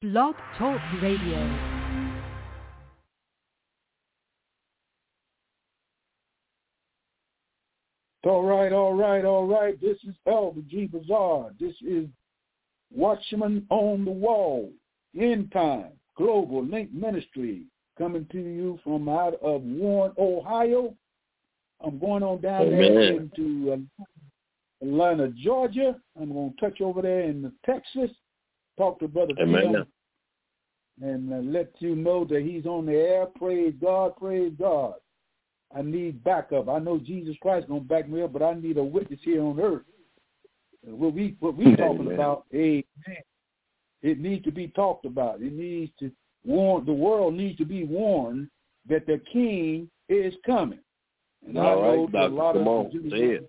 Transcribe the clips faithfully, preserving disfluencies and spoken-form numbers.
Blog Talk Radio. All right, all right, all right. This is Elder G. Bazaar. This is Watchman on the Wall, End Time, Global Link Ministry, coming to you from out of Warren, Ohio. I'm going on down Amen. there into uh, Atlanta, Georgia. I'm going to touch over there in Texas, talk to Brother Amen. Tim, and uh, let you know that he's on the air. Praise God, praise God. I need backup. I know Jesus Christ is going to back me up, but I need a witness here on earth. What we what we talking Amen. about, amen. It needs to be talked about. It needs to warn. The world needs to be warned that the King is coming. And All I know right, that a Doctor, lot come of on, the, say it.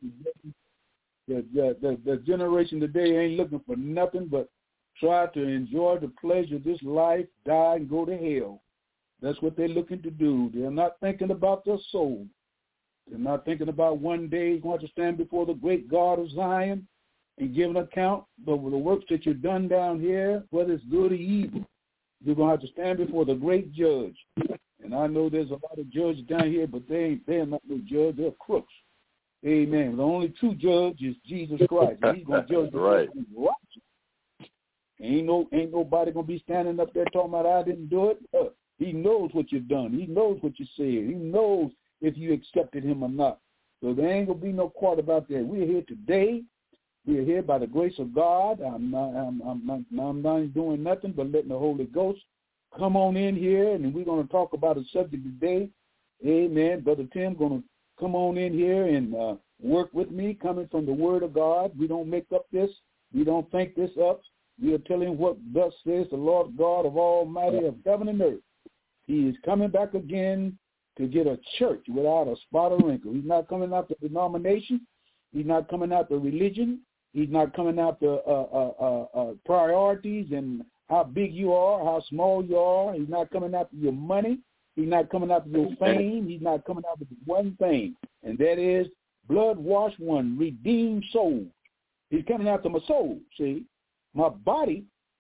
the, the, the, the generation today ain't looking for nothing but try to enjoy the pleasure of this life, die, and go to hell. That's what they're looking to do. They're not thinking about their soul. They're not thinking about one day going to stand before the great God of Zion and give an account of the works that you've done down here, whether it's good or evil. You're going to have to stand before the great judge. And I know there's a lot of judges down here, but they ain't, they're not no judge. They're crooks. Amen. The only true judge is Jesus Christ. And he's going to judge the right. righteous. Ain't no, ain't nobody going to be standing up there talking about I didn't do it. Uh, he knows what you've done. He knows what you said. He knows if you accepted him or not. So there ain't going to be no quarter about that. We're here today. We're here by the grace of God. I'm not, I'm, I'm, not, I'm not doing nothing but letting the Holy Ghost come on in here, and we're going to talk about a subject today. Amen. Brother Tim going to come on in here and uh, work with me, coming from the Word of God. We don't make up this. We don't think this up. We are telling what thus says the Lord God of Almighty of heaven and earth. He is coming back again to get a church without a spot or wrinkle. He's not coming out the denomination. He's not coming out the religion. He's not coming out the uh, uh, uh, uh, priorities and how big you are, how small you are. He's not coming after your money. He's not coming after your fame. He's not coming after one thing, and that is blood-washed one, redeemed soul. He's coming after my soul, see. My body,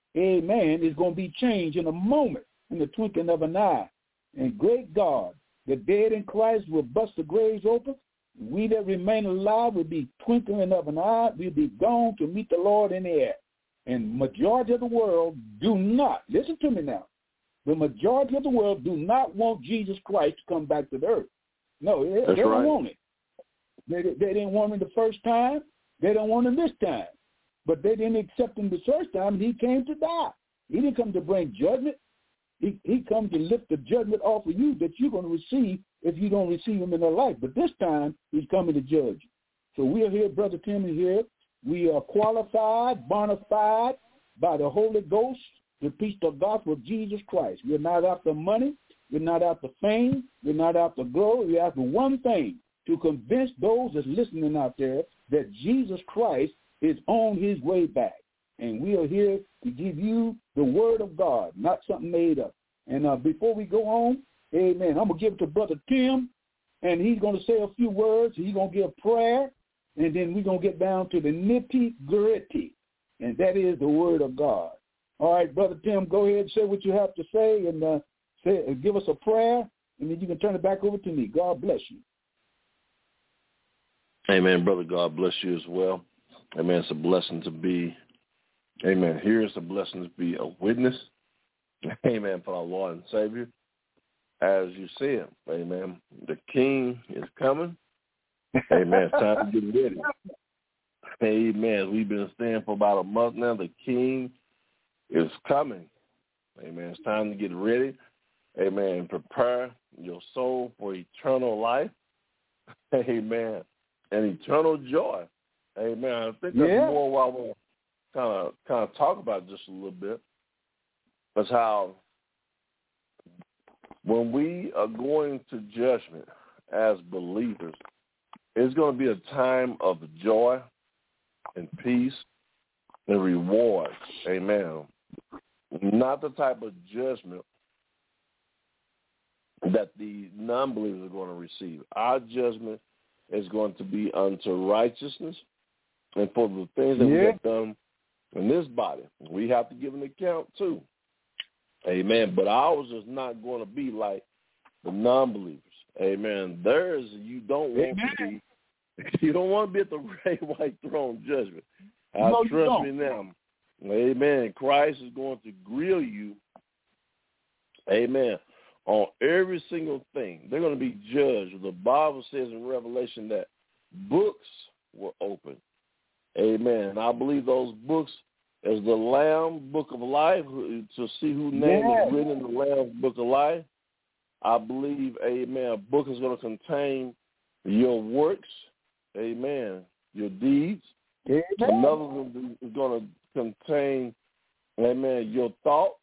amen, is going to be changed in a moment, in the twinkling of an eye. And great God, the dead in Christ will bust the graves open. We that remain alive will be twinkling of an eye. We'll be gone to meet the Lord in the air. And majority of the world do not, listen to me now, the majority of the world do not want Jesus Christ to come back to the earth. No, they, they don't right. want it. They, they didn't want him the first time. They don't want him this time. But they didn't accept him the first time, and he came to die. He didn't come to bring judgment. He, he come to lift the judgment off of you that you're going to receive if you don't receive him in their life. But this time, he's coming to judge. So we are here, Brother Tim is here. We are qualified, bona fide by the Holy Ghost to preach the gospel of Jesus Christ. We're not after money. We're not after fame. We're not after glory. We're after one thing, to convince those that's listening out there that Jesus Christ is on his way back. And we are here to give you the word of God, not something made up. And uh, before we go on, amen, I'm going to give it to Brother Tim, and he's going to say a few words. He's going to give prayer, and then we're going to get down to the nitty-gritty, and that is the word of God. All right, Brother Tim, go ahead and say what you have to say, and uh, say, uh, give us a prayer, and then you can turn it back over to me. God bless you. Amen, brother. God bless you as well. Amen. It's a blessing to be, amen, here is a blessing to be a witness, amen, for our Lord and Savior. As you said, amen, the King is coming. Amen. It's time to get ready. Amen. We've been staying for about a month now. The King is coming. Amen. It's time to get ready. Amen. Prepare your soul for eternal life. Amen. And eternal joy. Amen. I think that's yeah. more what I want to kind of kind of talk about just a little bit. That's how when we are going to judgment as believers, it's going to be a time of joy and peace and reward. Amen. Not the type of judgment that the non-believers are going to receive. Our judgment is going to be unto righteousness, and for the things that yeah. we have done in this body, we have to give an account too. Amen. But ours is not going to be like the non-believers. Amen. Theirs, you don't want Amen. to be. You don't want to be at the great white throne judgment. I no, trust me now. Amen. Christ is going to grill you. Amen. On every single thing. They're going to be judged. The Bible says in Revelation that books were opened. Amen. And I believe those books is the Lamb Book of Life, to see whose name yes. is written in the Lamb's Book of Life. I believe, amen, a book is going to contain your works, amen, your deeds. Amen. Another one is going to contain, amen, your thoughts.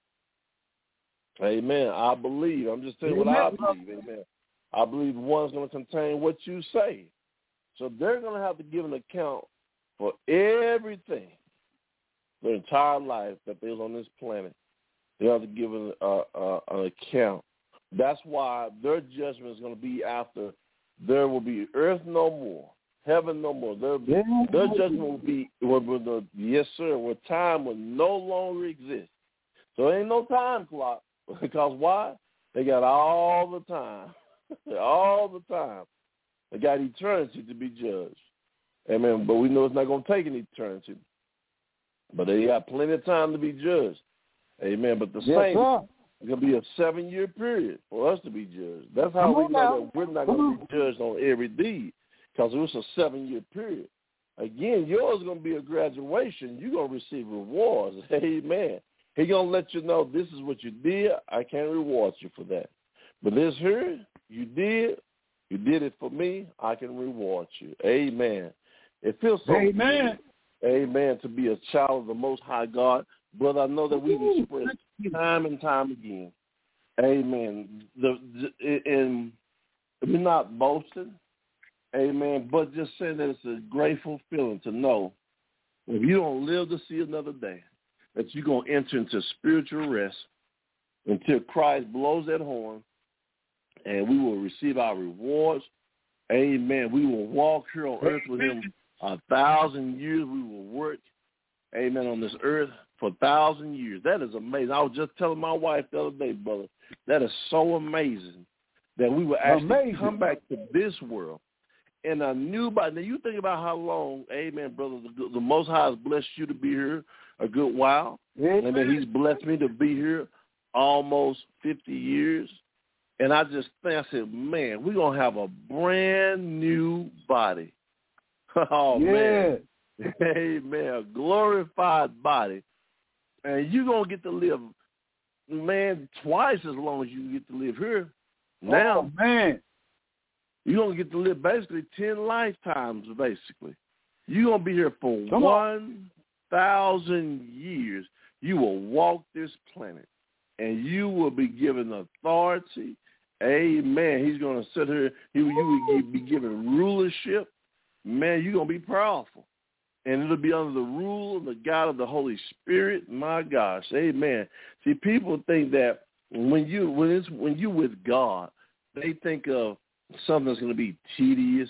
Amen. I believe. I'm just telling you what I believe. Amen. I believe one's going to contain what you say. So they're going to have to give an account for everything, their entire life that they was on this planet. They have to give an, uh, uh, an account. That's why their judgment is going to be after there will be earth no more, heaven no more. Their, their judgment will be, will, will, yes, sir, where time will no longer exist. So there ain't no time clock. Because why? They got all the time, all the time. They got eternity to be judged. Amen. But we know it's not going to take an eternity. But they got plenty of time to be judged. Amen. But the yes, saints, sir. It's going to be a seven-year period for us to be judged. That's how Come we know now. that we're not going to be judged on every deed, because it was a seven-year period. Again, yours is going to be a graduation. You're going to receive rewards. Amen. He's going to let you know this is what you did. I can't reward you for that. But this here, you did. You did it for me. I can reward you. Amen. It feels so Amen. good, amen, to be a child of the Most High God. Brother, I know that we've expressed time and time again. Amen. The, the, and we're not boasting. Amen. But just saying that it's a grateful feeling to know if you don't live to see another day, that you're going to enter into spiritual rest until Christ blows that horn, and we will receive our rewards. Amen. We will walk here on earth with him a thousand years. We will work, amen, on this earth for a thousand years. That is amazing. I was just telling my wife the other day, brother, that is so amazing that we will actually amazing. come back to this world in a new body. Now, you think about how long, amen, brother, the, the Most High has blessed you to be here a good while. Amen. Amen. He's blessed me to be here almost fifty years. And I just think, I said, man, we're going to have a brand new body. Oh, yeah. man. Amen. A glorified body. And you're going to get to live, man, twice as long as you get to live here. Now, oh, man, you're going to get to live basically ten lifetimes, basically. You're going to be here for Come one thousand years. You will walk this planet, and you will be given authority. Amen. He's going to sit here. He, you will be given rulership. Man, you're going to be powerful. And it'll be under the rule of the God of the Holy Spirit. My gosh. Amen. See, people think that when you when it's when you with God, they think of something that's going to be tedious.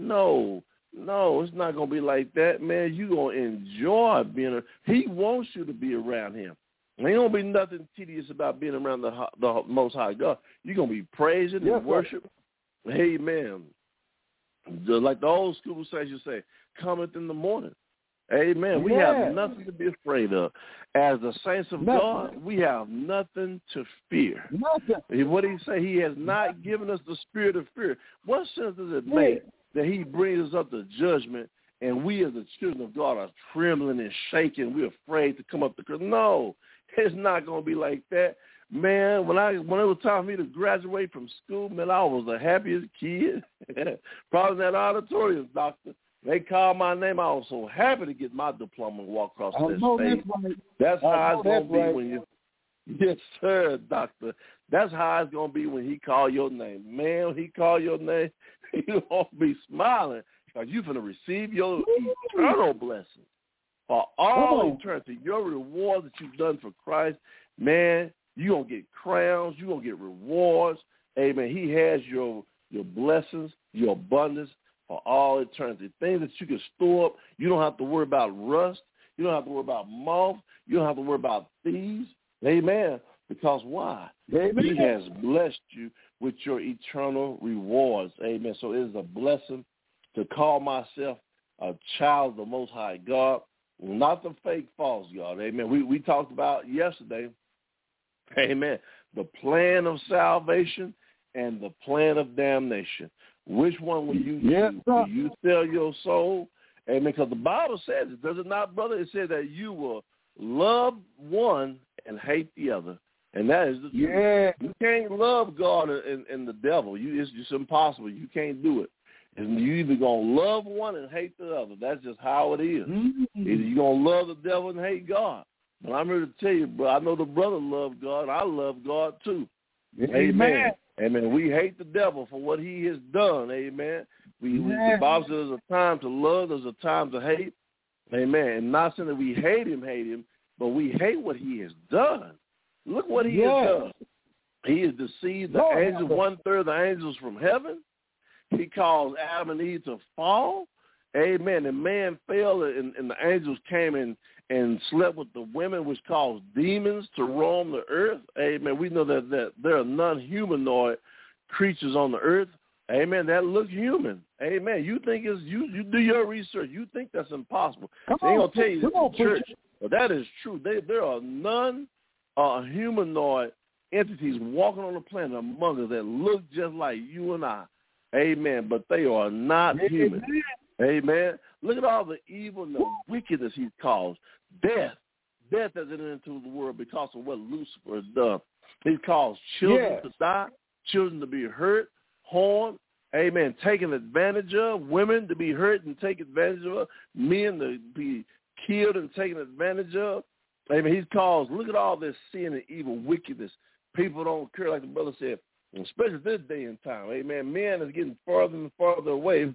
No, no, it's not going to be like that, man. You're going to enjoy being a, he wants you to be around him. There ain't going to be nothing tedious about being around the, the Most High God. You're going to be praising yes, and worship. Right. Amen. Like the old school says, you say, cometh in the morning. Amen. We yeah. have nothing to be afraid of. As the saints of nothing. God, we have nothing to fear. Nothing. What did he say? He has not given us the spirit of fear. What sense does it make that he brings us up to judgment and we as the children of God are trembling and shaking? We're afraid to come up to Christ. No, it's not going to be like that. Man, when I when it was time for me to graduate from school, man, I was the happiest kid. Probably in that auditorium, doctor. They called my name. I was so happy to get my diploma and walk across that stage. That's, right. that's how it's going to be right. when you, yes, sir, doctor. That's how it's going to be when he call your name. Man, when he call your name, you won't be smiling because you're going to receive your eternal blessing for all eternity. Your reward that you've done for Christ, man, you're going to get crowns. You're going to get rewards. Amen. He has your your blessings, your abundance, for all eternity. Things that you can store up. You don't have to worry about rust. You don't have to worry about moth. You don't have to worry about thieves. Amen. Because why? Amen. He has blessed you with your eternal rewards. Amen. So it is a blessing to call myself a child of the Most High God, not the fake false God. Amen. We we talked about yesterday, amen, the plan of salvation and the plan of damnation. Which one will you yes, choose? sir. Will you sell your soul? Amen. Because the Bible says it, does it not, brother? It says that you will love one and hate the other. And that is the truth. Yeah. You can't love God and, and the devil. You, it's just impossible. You can't do it. And you either going to love one and hate the other. That's just how it is. Mm-hmm. Either you're going to love the devil and hate God. But I'm here to tell you, bro, I know the brother loves God. And I love God too. Amen. Amen. Amen. We hate the devil for what he has done. Amen. We, we the Bible says there's a time to love, there's a time to hate. Amen. And not saying that we hate him, hate him, but we hate what he has done. Look what he yes. has done. He has deceived the Lord, angels, one-third of the angels from heaven. He caused Adam and Eve to fall. Amen. And man fell, and, and the angels came in and slept with the women, which caused demons to roam the earth. Amen. We know that, that there are non-humanoid creatures on the earth. Amen. That look human. Amen. You think it's you? You do your research. You think that's impossible. Come They ain't on, gonna tell you come this on, in church, but that is true. They, there are none uh, humanoid entities walking on the planet among us that look just like you and I. Amen. But they are not Amen. human. Amen. Look at all the evil and the wickedness he's caused. Death. Death has entered into the world because of what Lucifer has done. He's caused children yes. to die, children to be hurt, harmed, amen, taken advantage of, women to be hurt and taken advantage of, men to be killed and taken advantage of. Amen. He's caused, look at all this sin and evil, wickedness. People don't care, like the brother said, especially this day and time. Amen. Men is getting farther and farther away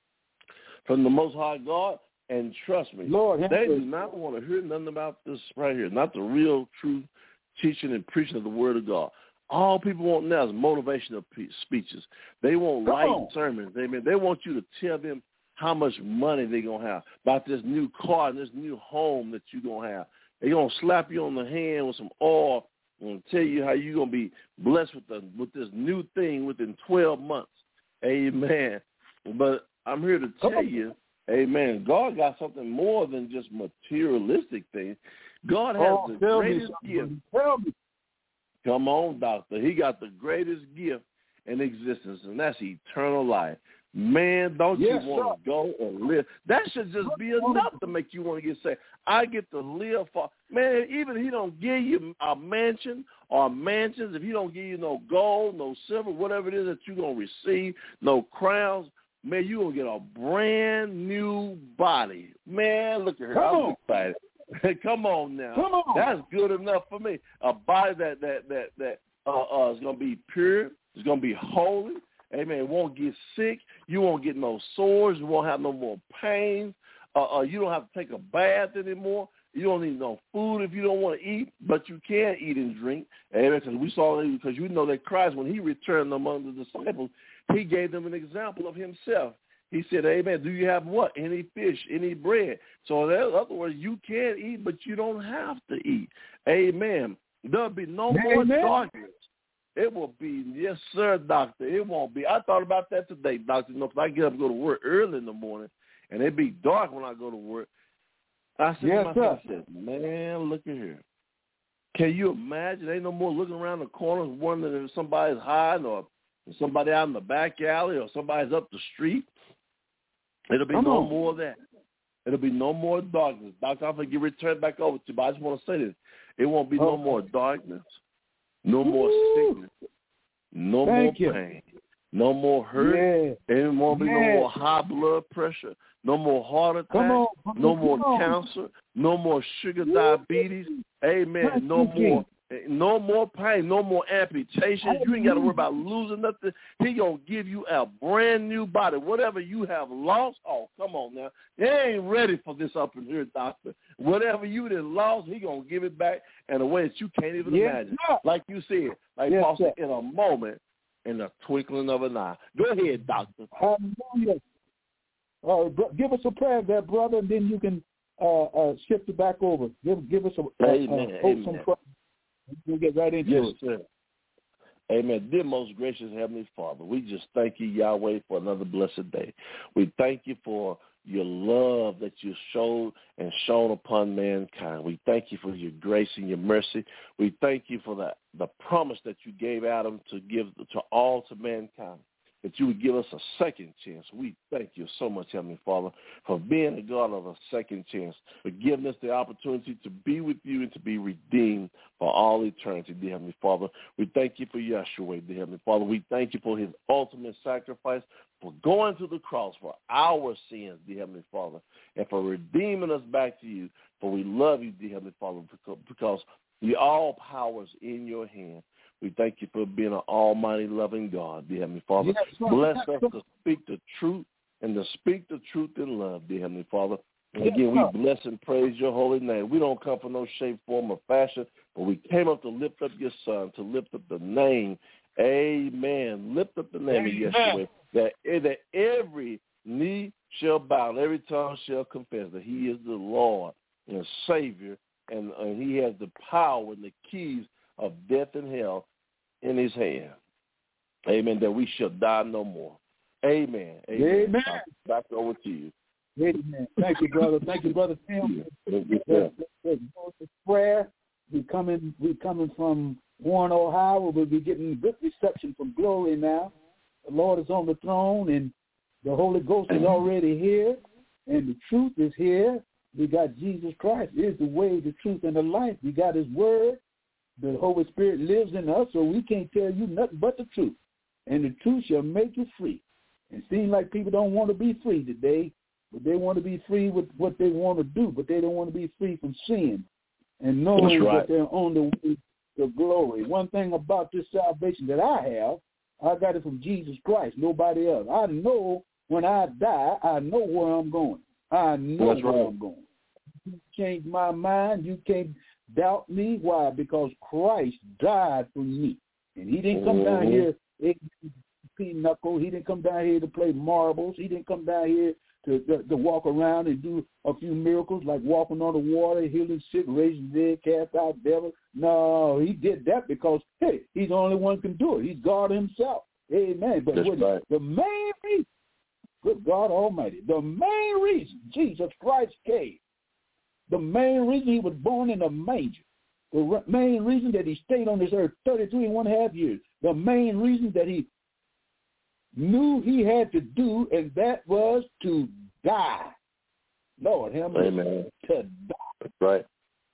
from the Most High God, and trust me, Lord, they do not want to hear nothing about this right here, not the real, true teaching and preaching of the Word of God. All people want now is motivational speeches. They want Come light on. sermons. Amen. They want you to tell them how much money they're going to have, about this new car and this new home that you're going to have. They're going to slap you on the hand with some oil and tell you how you're going to be blessed with the, with this new thing within twelve months. Amen. But I'm here to tell you, amen, God got something more than just materialistic things. God has oh, the tell greatest me gift. Tell me. Come on, doctor. He got the greatest gift in existence, and that's eternal life. Man, don't yes, you want to go and live? That should just be enough to make you want to get saved. I get to live for, man, even if he don't give you a mansion or mansions, if he don't give you no gold, no silver, whatever it is that you're going to receive, no crowns, man, you're going to get a brand new body. Man, look at her. Come I'm on. excited. Come on now. Come on. That's good enough for me. A body that that that that uh, uh, is going to be pure. It's going to be holy. Amen. It won't get sick. You won't get no sores. You won't have no more pain. Uh, uh, you don't have to take a bath anymore. You don't need no food if you don't want to eat, but you can eat and drink. Amen. Because we saw it, because you know that Christ, when he returned among the disciples, he gave them an example of himself. He said, amen, do you have what? Any fish, any bread? So in other words, you can eat, but you don't have to eat. Amen. There'll be no Amen. more darkness. It will be, yes, sir, doctor. It won't be. I thought about that today, doctor. You know, if I get up and go to work early in the morning, and it be dark when I go to work, I said yes, to myself, sir. I said, man, look at here. Can you imagine? Ain't no more looking around the corners wondering if somebody's hiding or somebody out in the back alley or somebody's up the street. It'll be Come no on. more of that. It'll be no more darkness. Doctor, I'm going to get returned back over to you, but I just want to say this. It won't be oh. no more darkness, no more Woo. sickness, no Thank more you. pain, no more hurt. Yeah. There won't be yeah. no more high blood pressure, no more heart attack, Come on. Come no on. more Come on. cancer, no more sugar, Woo. diabetes. Amen. Thank No you, more. No more pain, no more amputation. You ain't got to worry about losing nothing. He going to give you a brand new body. Whatever you have lost, oh, come on now. They ain't ready for this up in here, doctor. Whatever you done lost, he going to give it back in a way that you can't even yes, imagine. Sir. Like you said, like yes, Paul said, sir. in a moment, in the twinkling of an eye. Go ahead, doctor. Hallelujah. Uh, give us a prayer there, brother, and then you can uh, uh, shift it back over. Give, give us a, Amen. uh, uh, Amen. some prayer. We'll get right into yes, it. Sir. Amen. Dear most gracious Heavenly Father, we just thank you, Yahweh, for another blessed day. We thank you for your love that you showed and shown upon mankind. We thank you for your grace and your mercy. We thank you for the, the promise that you gave Adam to give to all to mankind, that you would give us a second chance. We thank you so much, Heavenly Father, for being a God of a second chance, for giving us the opportunity to be with you and to be redeemed for all eternity, dear Heavenly Father. We thank you for Yahshua, dear Heavenly Father. We thank you for his ultimate sacrifice, for going to the cross for our sins, dear Heavenly Father, and for redeeming us back to you. For we love you, dear Heavenly Father, because the all power is in your hand. We thank you for being an almighty, loving God, dear Heavenly Father. Yes, Bless us to speak the truth and to speak the truth in love, dear Heavenly Father. And again, we bless and praise your holy name. We don't come for no shape, form, or fashion, but we came up to lift up your son, to lift up the name. Amen. Lift up the name Amen. Of Yeshua, that, that every knee shall bow, and every tongue shall confess that he is the Lord and Savior, and, and he has the power and the keys of death and hell in his hand. Amen. That we shall die no more. Amen. Amen. Amen. Back, back over to you. Amen. Thank you, brother. Thank you, brother Tim. The prayer. We coming. We coming from Warren, Ohio. We'll be getting good reception from Glory now. The Lord is on the throne, and the Holy Ghost is already here, and the truth is here. We got Jesus Christ. He is the way, the truth, and the life. We got his word. The Holy Spirit lives in us, so we can't tell you nothing but the truth. And the truth shall make you free. It seems like people don't want to be free today, but they want to be free with what they want to do, but they don't want to be free from sin and knowing right. that they're on the way to glory. One thing about this salvation that I have, I got it from Jesus Christ, nobody else. I know when I die, I know where I'm going. I know That's where right. I'm going. You change my mind, you can't doubt me. Why? Because Christ died for me. And he didn't come down here pinochle. He didn't come down here to play marbles. He didn't come down here to, to, to walk around and do a few miracles like walking on the water, healing sick, raising dead, cast out devils. No, he did that because, hey, he's the only one who can do it. He's God himself. Amen. But what, right. the main reason, good God Almighty, the main reason Jesus Christ came, the main reason he was born in a manger, the main reason that he stayed on this earth thirty-three and one half years, the main reason that he knew he had to do, and that was to die. Lord, help me. Amen. To die. That's right.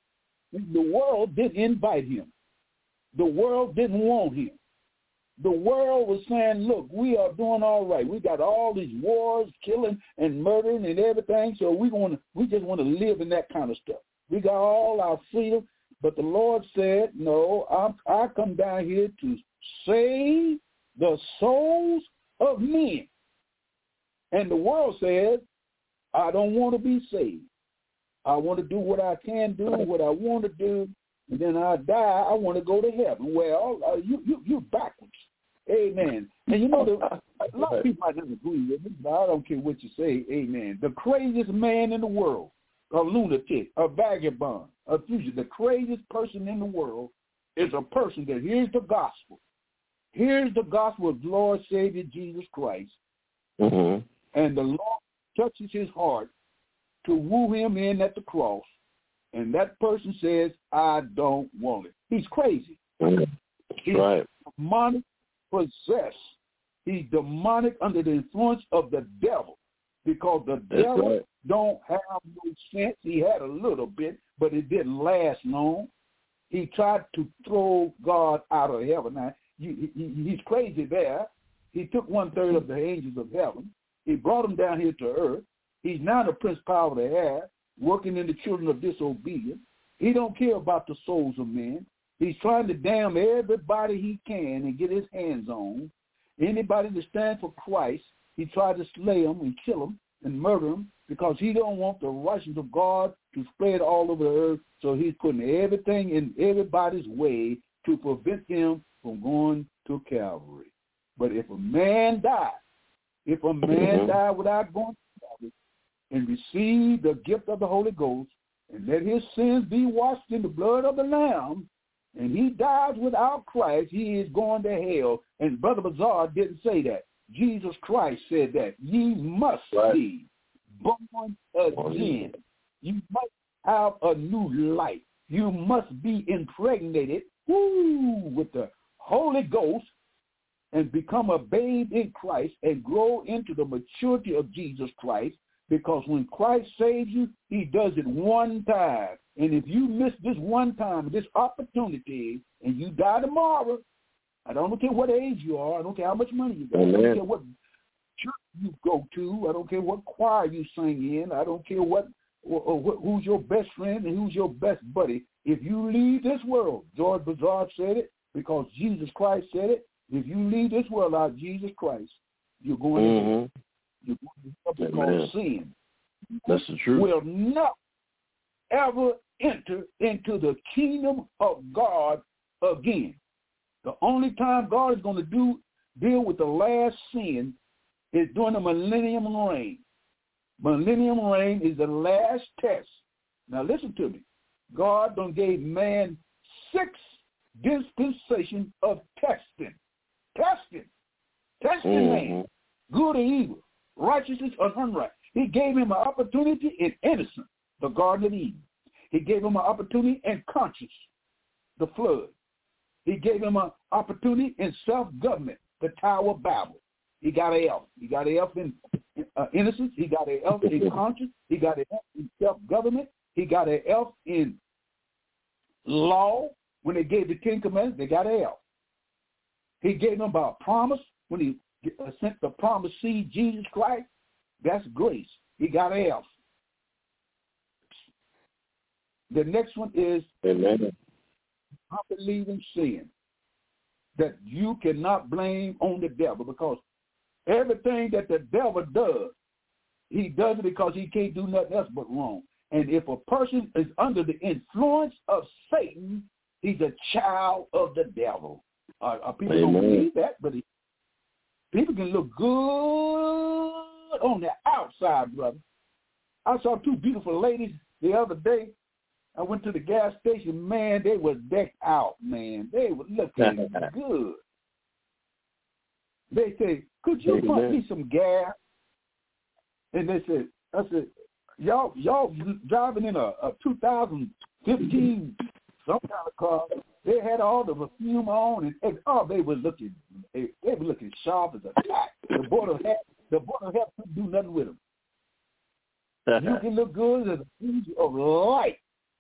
The world didn't invite him. The world didn't want him. The world was saying, look, we are doing all right. We got all these wars, killing and murdering and everything, so we want to, we just want to live in that kind of stuff. We got all our freedom, but the Lord said, no, I'm, I come down here to save the souls of men. And the world says, I don't want to be saved. I want to do what I can do, what I want to do, and then I die, I want to go to heaven. Well, uh, you, you, you're backwards. Amen. And you know, the, a lot of people might not agree with me, but I don't care what you say. Amen. The craziest man in the world, a lunatic, a vagabond, a fugitive, the craziest person in the world is a person that hears the gospel. Here's the gospel of Lord Savior Jesus Christ, mm-hmm. and the Lord touches his heart to woo him in at the cross, and that person says, I don't want it. He's crazy. Mm-hmm. He's right. demonic possessed. He's demonic under the influence of the devil, because the That's devil right. don't have no sense. He had a little bit, but it didn't last long. He tried to throw God out of heaven. Now, he, he, he's crazy there. He took one-third of the angels of heaven. He brought them down here to earth. He's now the prince power of the air, working in the children of disobedience. He don't care about the souls of men. He's trying to damn everybody he can and get his hands on. Anybody that stands for Christ, he tried to slay them and kill them and murder them because he don't want the righteousness of God to spread all over the earth. So he's putting everything in everybody's way to prevent them from going to Calvary. But if a man died, if a man mm-hmm. died without going to Calvary and receive the gift of the Holy Ghost and let his sins be washed in the blood of the Lamb, and he dies without Christ, he is going to hell. And Brother Bazaar didn't say that. Jesus Christ said that. Ye must right. be born again. You must have a new life. You must be impregnated woo, with the Holy Ghost and become a babe in Christ and grow into the maturity of Jesus Christ, because when Christ saves you, he does it one time. And if you miss this one time, this opportunity, and you die tomorrow, I don't care what age you are. I don't care how much money you got. Amen. I don't care what church you go to. I don't care what choir you sing in. I don't care what, or, or what who's your best friend and who's your best buddy. If you leave this world, George Bazaar said it because Jesus Christ said it. If you leave this world out Jesus Christ, you're going mm-hmm. to you're going to something called sin. That's the truth. Will not ever enter into the kingdom of God again. The only time God is going to do deal with the last sin is during the millennium reign. Millennium reign is the last test. Now listen to me. God done gave man six dispensations of testing. Testing. Testing mm-hmm. man. Good or evil. Righteousness or unrighteous. He gave him an opportunity in innocence, the Garden of Eden. He gave him an opportunity in conscience, the flood. He gave him an opportunity in self-government, the Tower of Babel. He got an F. He got an F in uh, innocence. He got an F in conscience. He got an F in self-government. He got an F in law. When they gave the Ten Commandments, they got an F. He gave them a promise. When he sent the promised seed, Jesus Christ, that's grace. He got an F. The next one is Amen. unbelieving sin, that you cannot blame on the devil, because everything that the devil does, he does it because he can't do nothing else but wrong. And if a person is under the influence of Satan, he's a child of the devil. Uh, uh, people Amen. Don't believe that, but he, people can look good on the outside, brother. I saw two beautiful ladies the other day. I went to the gas station. Man, they were decked out, man. They were looking good. They said, could you pump me some gas? And they said, I said, y'all y'all driving in a, a two thousand fifteen some kind of car. They had all the perfume on, and, and oh, they were looking, they, they were looking sharp as a tack. The border had, the border had couldn't do nothing with them. You can look good as a angel of light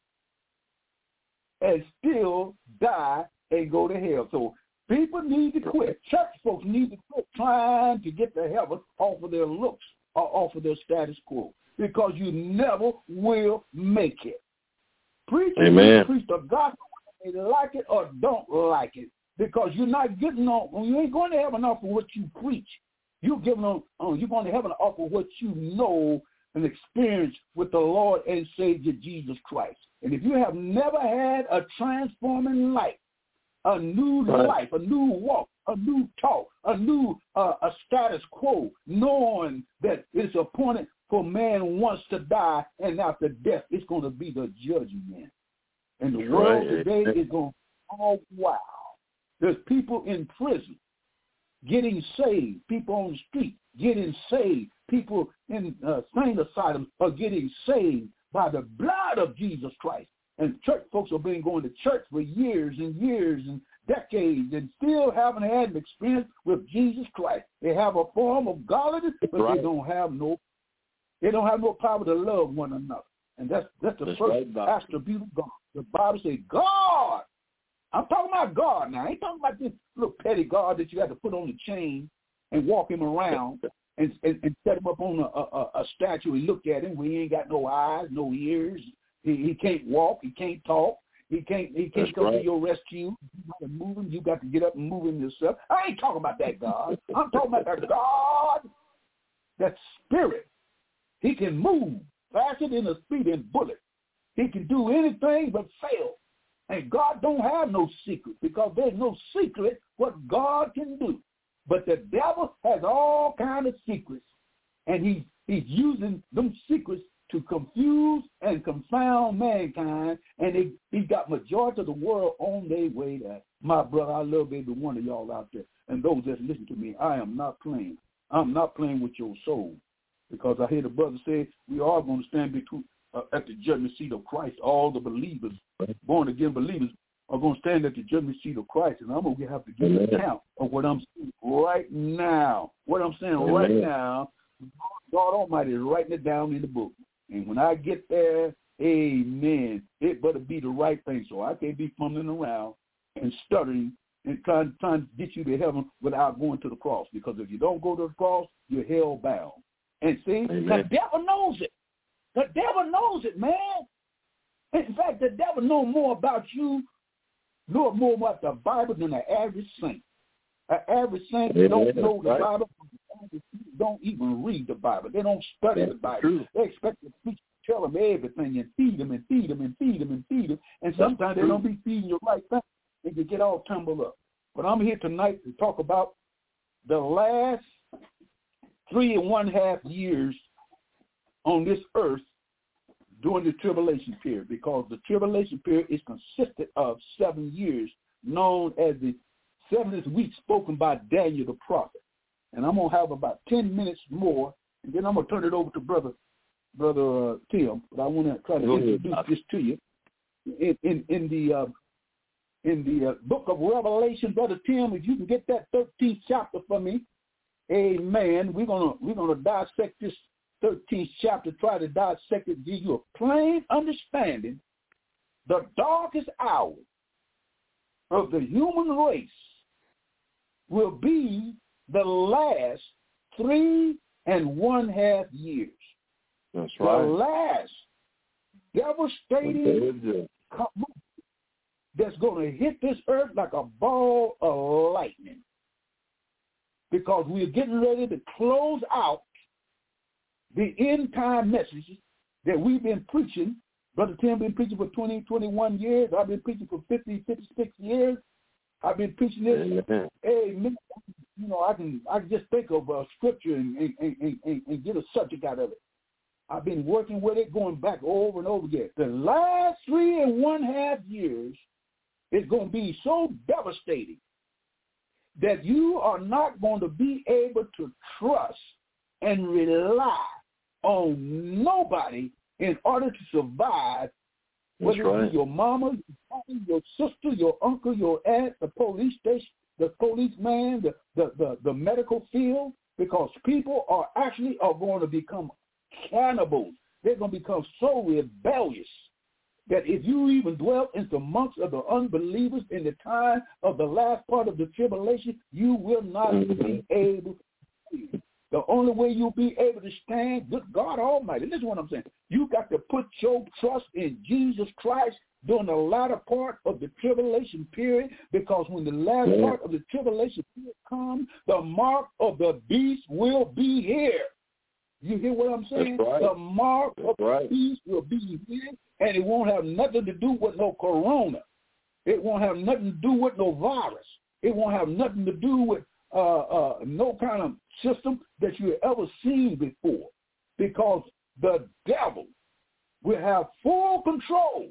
and still die and go to hell. So people need to quit. Church folks need to quit trying to get to heaven off of their looks or off of their status quo, because you never will make it. Preachers preach the gospel whether they like it or don't like it, because you're not getting on. You ain't going to heaven off of what you preach. You're giving on. on you're going to heaven off of what you know and experience with the Lord and Savior Jesus Christ. And if you have never had a transforming life, a new right. life, a new walk, a new talk, a new uh, a status quo, knowing that it's appointed for man once to die, and after death, it's going to be the judgment. And the world right. today is going, oh, wow. There's people in prison getting saved, people on the street getting saved, people in uh, sane asylums are getting saved by the blood of Jesus Christ. And church folks have been going to church for years and years and decades and still haven't had an experience with Jesus Christ. They have a form of godliness, but right. they don't have no they don't have no power to love one another. And that's that's the that's first right, attribute of God. The Bible says God. I'm talking about God now. I ain't talking about this little petty God that you got to put on the chain and walk him around and, and, and set him up on a, a, a statue and look at him when he ain't got no eyes, no ears. He, he can't walk. He can't talk. He can't He can't That's come right. to your rescue. You got to move him. You got to get up and move him yourself. I ain't talking about that God. I'm talking about that God, that spirit. He can move faster than a speeding bullet. He can do anything but fail. And God don't have no secret, because there's no secret what God can do. But the devil has all kinds of secrets, and he, he's using them secrets to confuse and confound mankind, and they, he got majority of the world on their way there. My brother, I love every one of y'all out there, and those that listen to me. I am not playing. I'm not playing with your soul, because I hear the brother say we are going to stand between, uh, at the judgment seat of Christ. All the believers, born-again believers, are going to stand at the judgment seat of Christ, and I'm going to have to give an account of what I'm saying right now. What I'm saying Amen. right now, God Almighty is writing it down in the book. And when I get there, amen, it better be the right thing. So I can't be fumbling around and stuttering and trying, trying to get you to heaven without going to the cross. Because if you don't go to the cross, you're hell bound. And see, Amen. the devil knows it. The devil knows it, man. In fact, the devil knows more about you, knows more about the Bible than the average saint. An average saint Amen. don't know the right. Bible. Don't even read the Bible. They don't study That's the Bible. True. They expect the preacher to tell them everything and feed them and feed them and feed them and feed them. And sometimes That's they true. don't be feeding you right thing. They can get all tumbled up. But I'm here tonight to talk about the last three and one half years on this earth during the tribulation period, because the tribulation period is consisted of seven years, known as the seventh week, spoken by Daniel the prophet. And I'm going to have about ten minutes more, and then I'm going to turn it over to Brother Brother uh, Tim. But I want to try to Go introduce ahead. this to you. In in, in the uh, in the uh, book of Revelation, Brother Tim, if you can get that thirteenth chapter for me, amen. We're gonna we're gonna dissect this thirteenth chapter, try to dissect it, give you a plain understanding. The darkest hour of the human race will be the last three and one half years. That's right. The last devastating that's going to hit this earth like a ball of lightning. Because we're getting ready to close out the end time messages that we've been preaching. Brother Tim been preaching for twenty, twenty-one years. I've been preaching for fifty, fifty-six years. I've been preaching this. Amen. Amen. You know, I can I can just think of a scripture and, and, and, and, and get a subject out of it. I've been working with it, going back over and over again. The last three and one half years is going to be so devastating that you are not going to be able to trust and rely on nobody in order to survive. That's Whether right. it be your mama, your father, your sister, your uncle, your aunt, the police station, the policeman, the, the, the, the medical field, because people are actually are going to become cannibals. They're going to become so rebellious that if you even dwell in the amongst of the unbelievers in the time of the last part of the tribulation, you will not be able to. The only way you'll be able to stand, good God Almighty, this is what I'm saying. You got to put your trust in Jesus Christ during the latter part of the tribulation period, because when the last yeah. part of the tribulation period comes, the mark of the beast will be here. You hear what I'm saying? Right. The mark That's of right. the beast will be here, and it won't have nothing to do with no corona. It won't have nothing to do with no virus. It won't have nothing to do with uh, uh, no kind of system that you have ever seen before, because the devil will have full control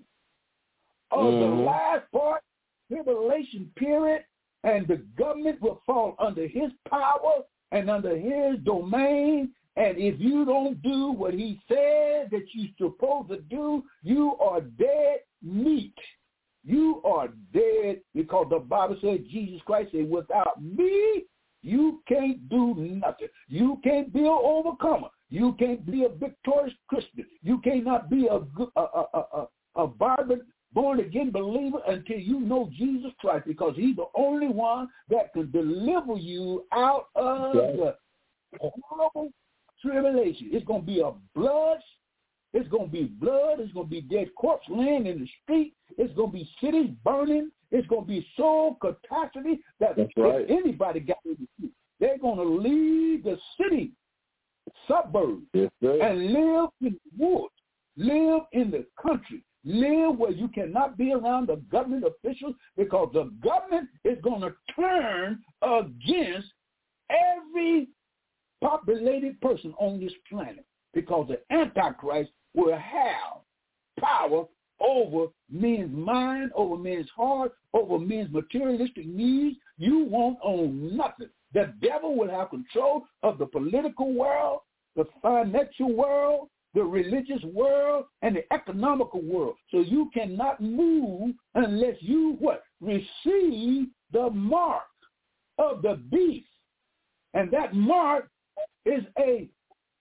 of mm-hmm. the last part, tribulation period, and the government will fall under his power and under his domain. And if you don't do what he said that you're supposed to do, you are dead meat. You are dead, because the Bible says, Jesus Christ said, without me, you can't do nothing. You can't be an overcomer. You can't be a victorious Christian. You cannot be a, a, a, a, a vibrant, born-again believer until you know Jesus Christ, because he's the only one that can deliver you out of the horrible tribulation. It's going to be a blood. It's going to be blood. It's going to be dead corpse laying in the street. It's going to be cities burning. It's going to be so catastrophe that That's if right. anybody got in the street, they're going to leave the city suburbs yes, and live in the woods, live in the country, live where you cannot be around the government officials, because the government is going to turn against every populated person on this planet, because the Antichrist will have power over men's mind, over men's heart, over men's materialistic needs. You won't own nothing. The devil will have control of the political world, the financial world, the religious world, and the economical world. So you cannot move unless you what? Receive the mark of the beast. And that mark is a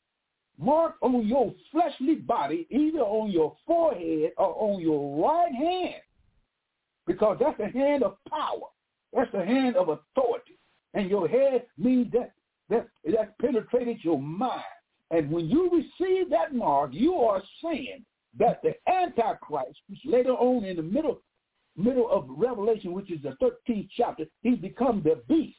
mark on your fleshly body, either on your forehead or on your right hand, because that's the hand of power. That's the hand of authority. And your head means that that that's penetrated your mind. And when you receive that mark, you are saying that the Antichrist, which later on in the middle middle of Revelation, which is the thirteenth chapter, he becomes the beast.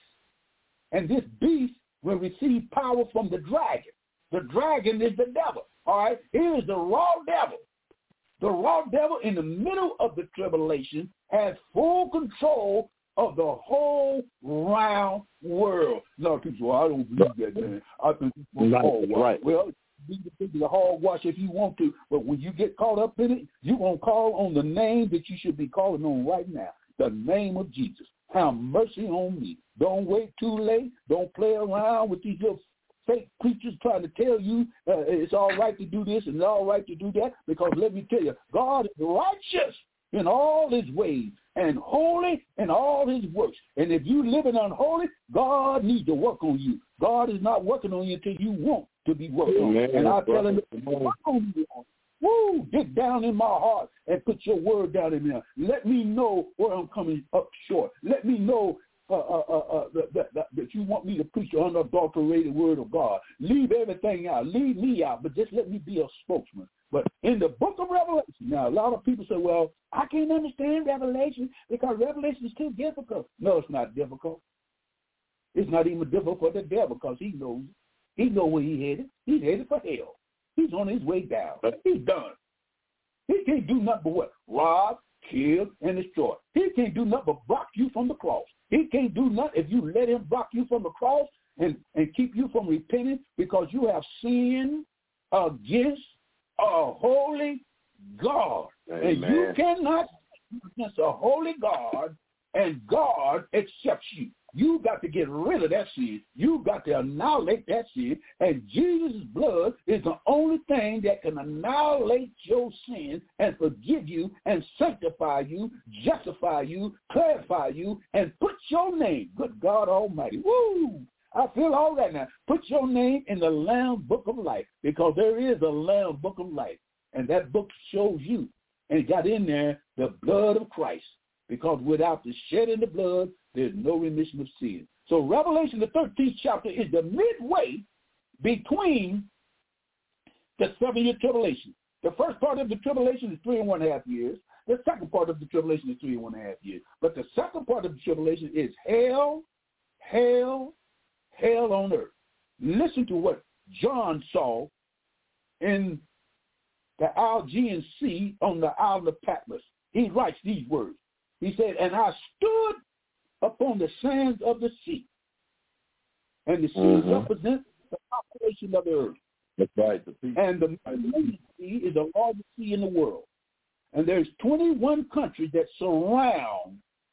And this beast will receive power from the dragon. The dragon is the devil, all right? Here is the raw devil. The raw devil in the middle of the tribulation has full control of the whole round world. No, people, well, I don't believe that, man. I think it's right, hogwash. right. Well, you can think of the hogwash if you want to, but when you get caught up in it, you're going to call on the name that you should be calling on right now, the name of Jesus. Have mercy on me. Don't wait too late. Don't play around with these little fake preachers trying to tell you uh, it's all right to do this and it's all right to do that, because let me tell you, God is righteous in all his ways and holy in all his works. And if you live in unholy, God needs to work on you. God is not working on you until you want to be worked on. Amen. And I tell him, work on you. Woo, get down in my heart and put your word down in there. Let me know where I'm coming up short. Let me know uh, uh, uh, uh, that, that, that you want me to preach the unadulterated word of God. Leave everything out. Leave me out, but just let me be a spokesman. But in the book of Revelation, now a lot of people say, well, I can't understand Revelation because Revelation is too difficult. No, it's not difficult. It's not even difficult for the devil because he knows. He knows where he's headed. He's headed for hell. He's on his way down. He's done. He can't do nothing but what? Rob, kill, and destroy. He can't do nothing but block you from the cross. He can't do nothing if you let him block you from the cross and, and keep you from repenting because you have sinned against a holy God. Amen. And you cannot sin against a holy God and God accepts you. You got to get rid of that sin. You got to annihilate that sin. And Jesus' blood is the only thing that can annihilate your sin and forgive you and sanctify you, justify you, clarify you, and put your name, good God Almighty. Woo! I feel all that now. Put your name in the Lamb Book of Life, because there is a Lamb Book of Life. And that book shows you, and it got in there, the blood of Christ. Because without the shedding of blood, there's no remission of sin. So Revelation, the thirteenth chapter, is the midway between the seven-year tribulation. The first part of the tribulation is three and one half years. The second part of the tribulation is three and one half years. But the second part of the tribulation is hell, hell, hell on earth. Listen to what John saw in the Aegean Sea on the island of Patmos. He writes these words. He said, and I stood upon the sands of the sea. And the sea mm-hmm. represents the population of the earth. That's right. The sea. And the Mediterranean Sea is the largest sea in the world. And there's twenty-one countries that surround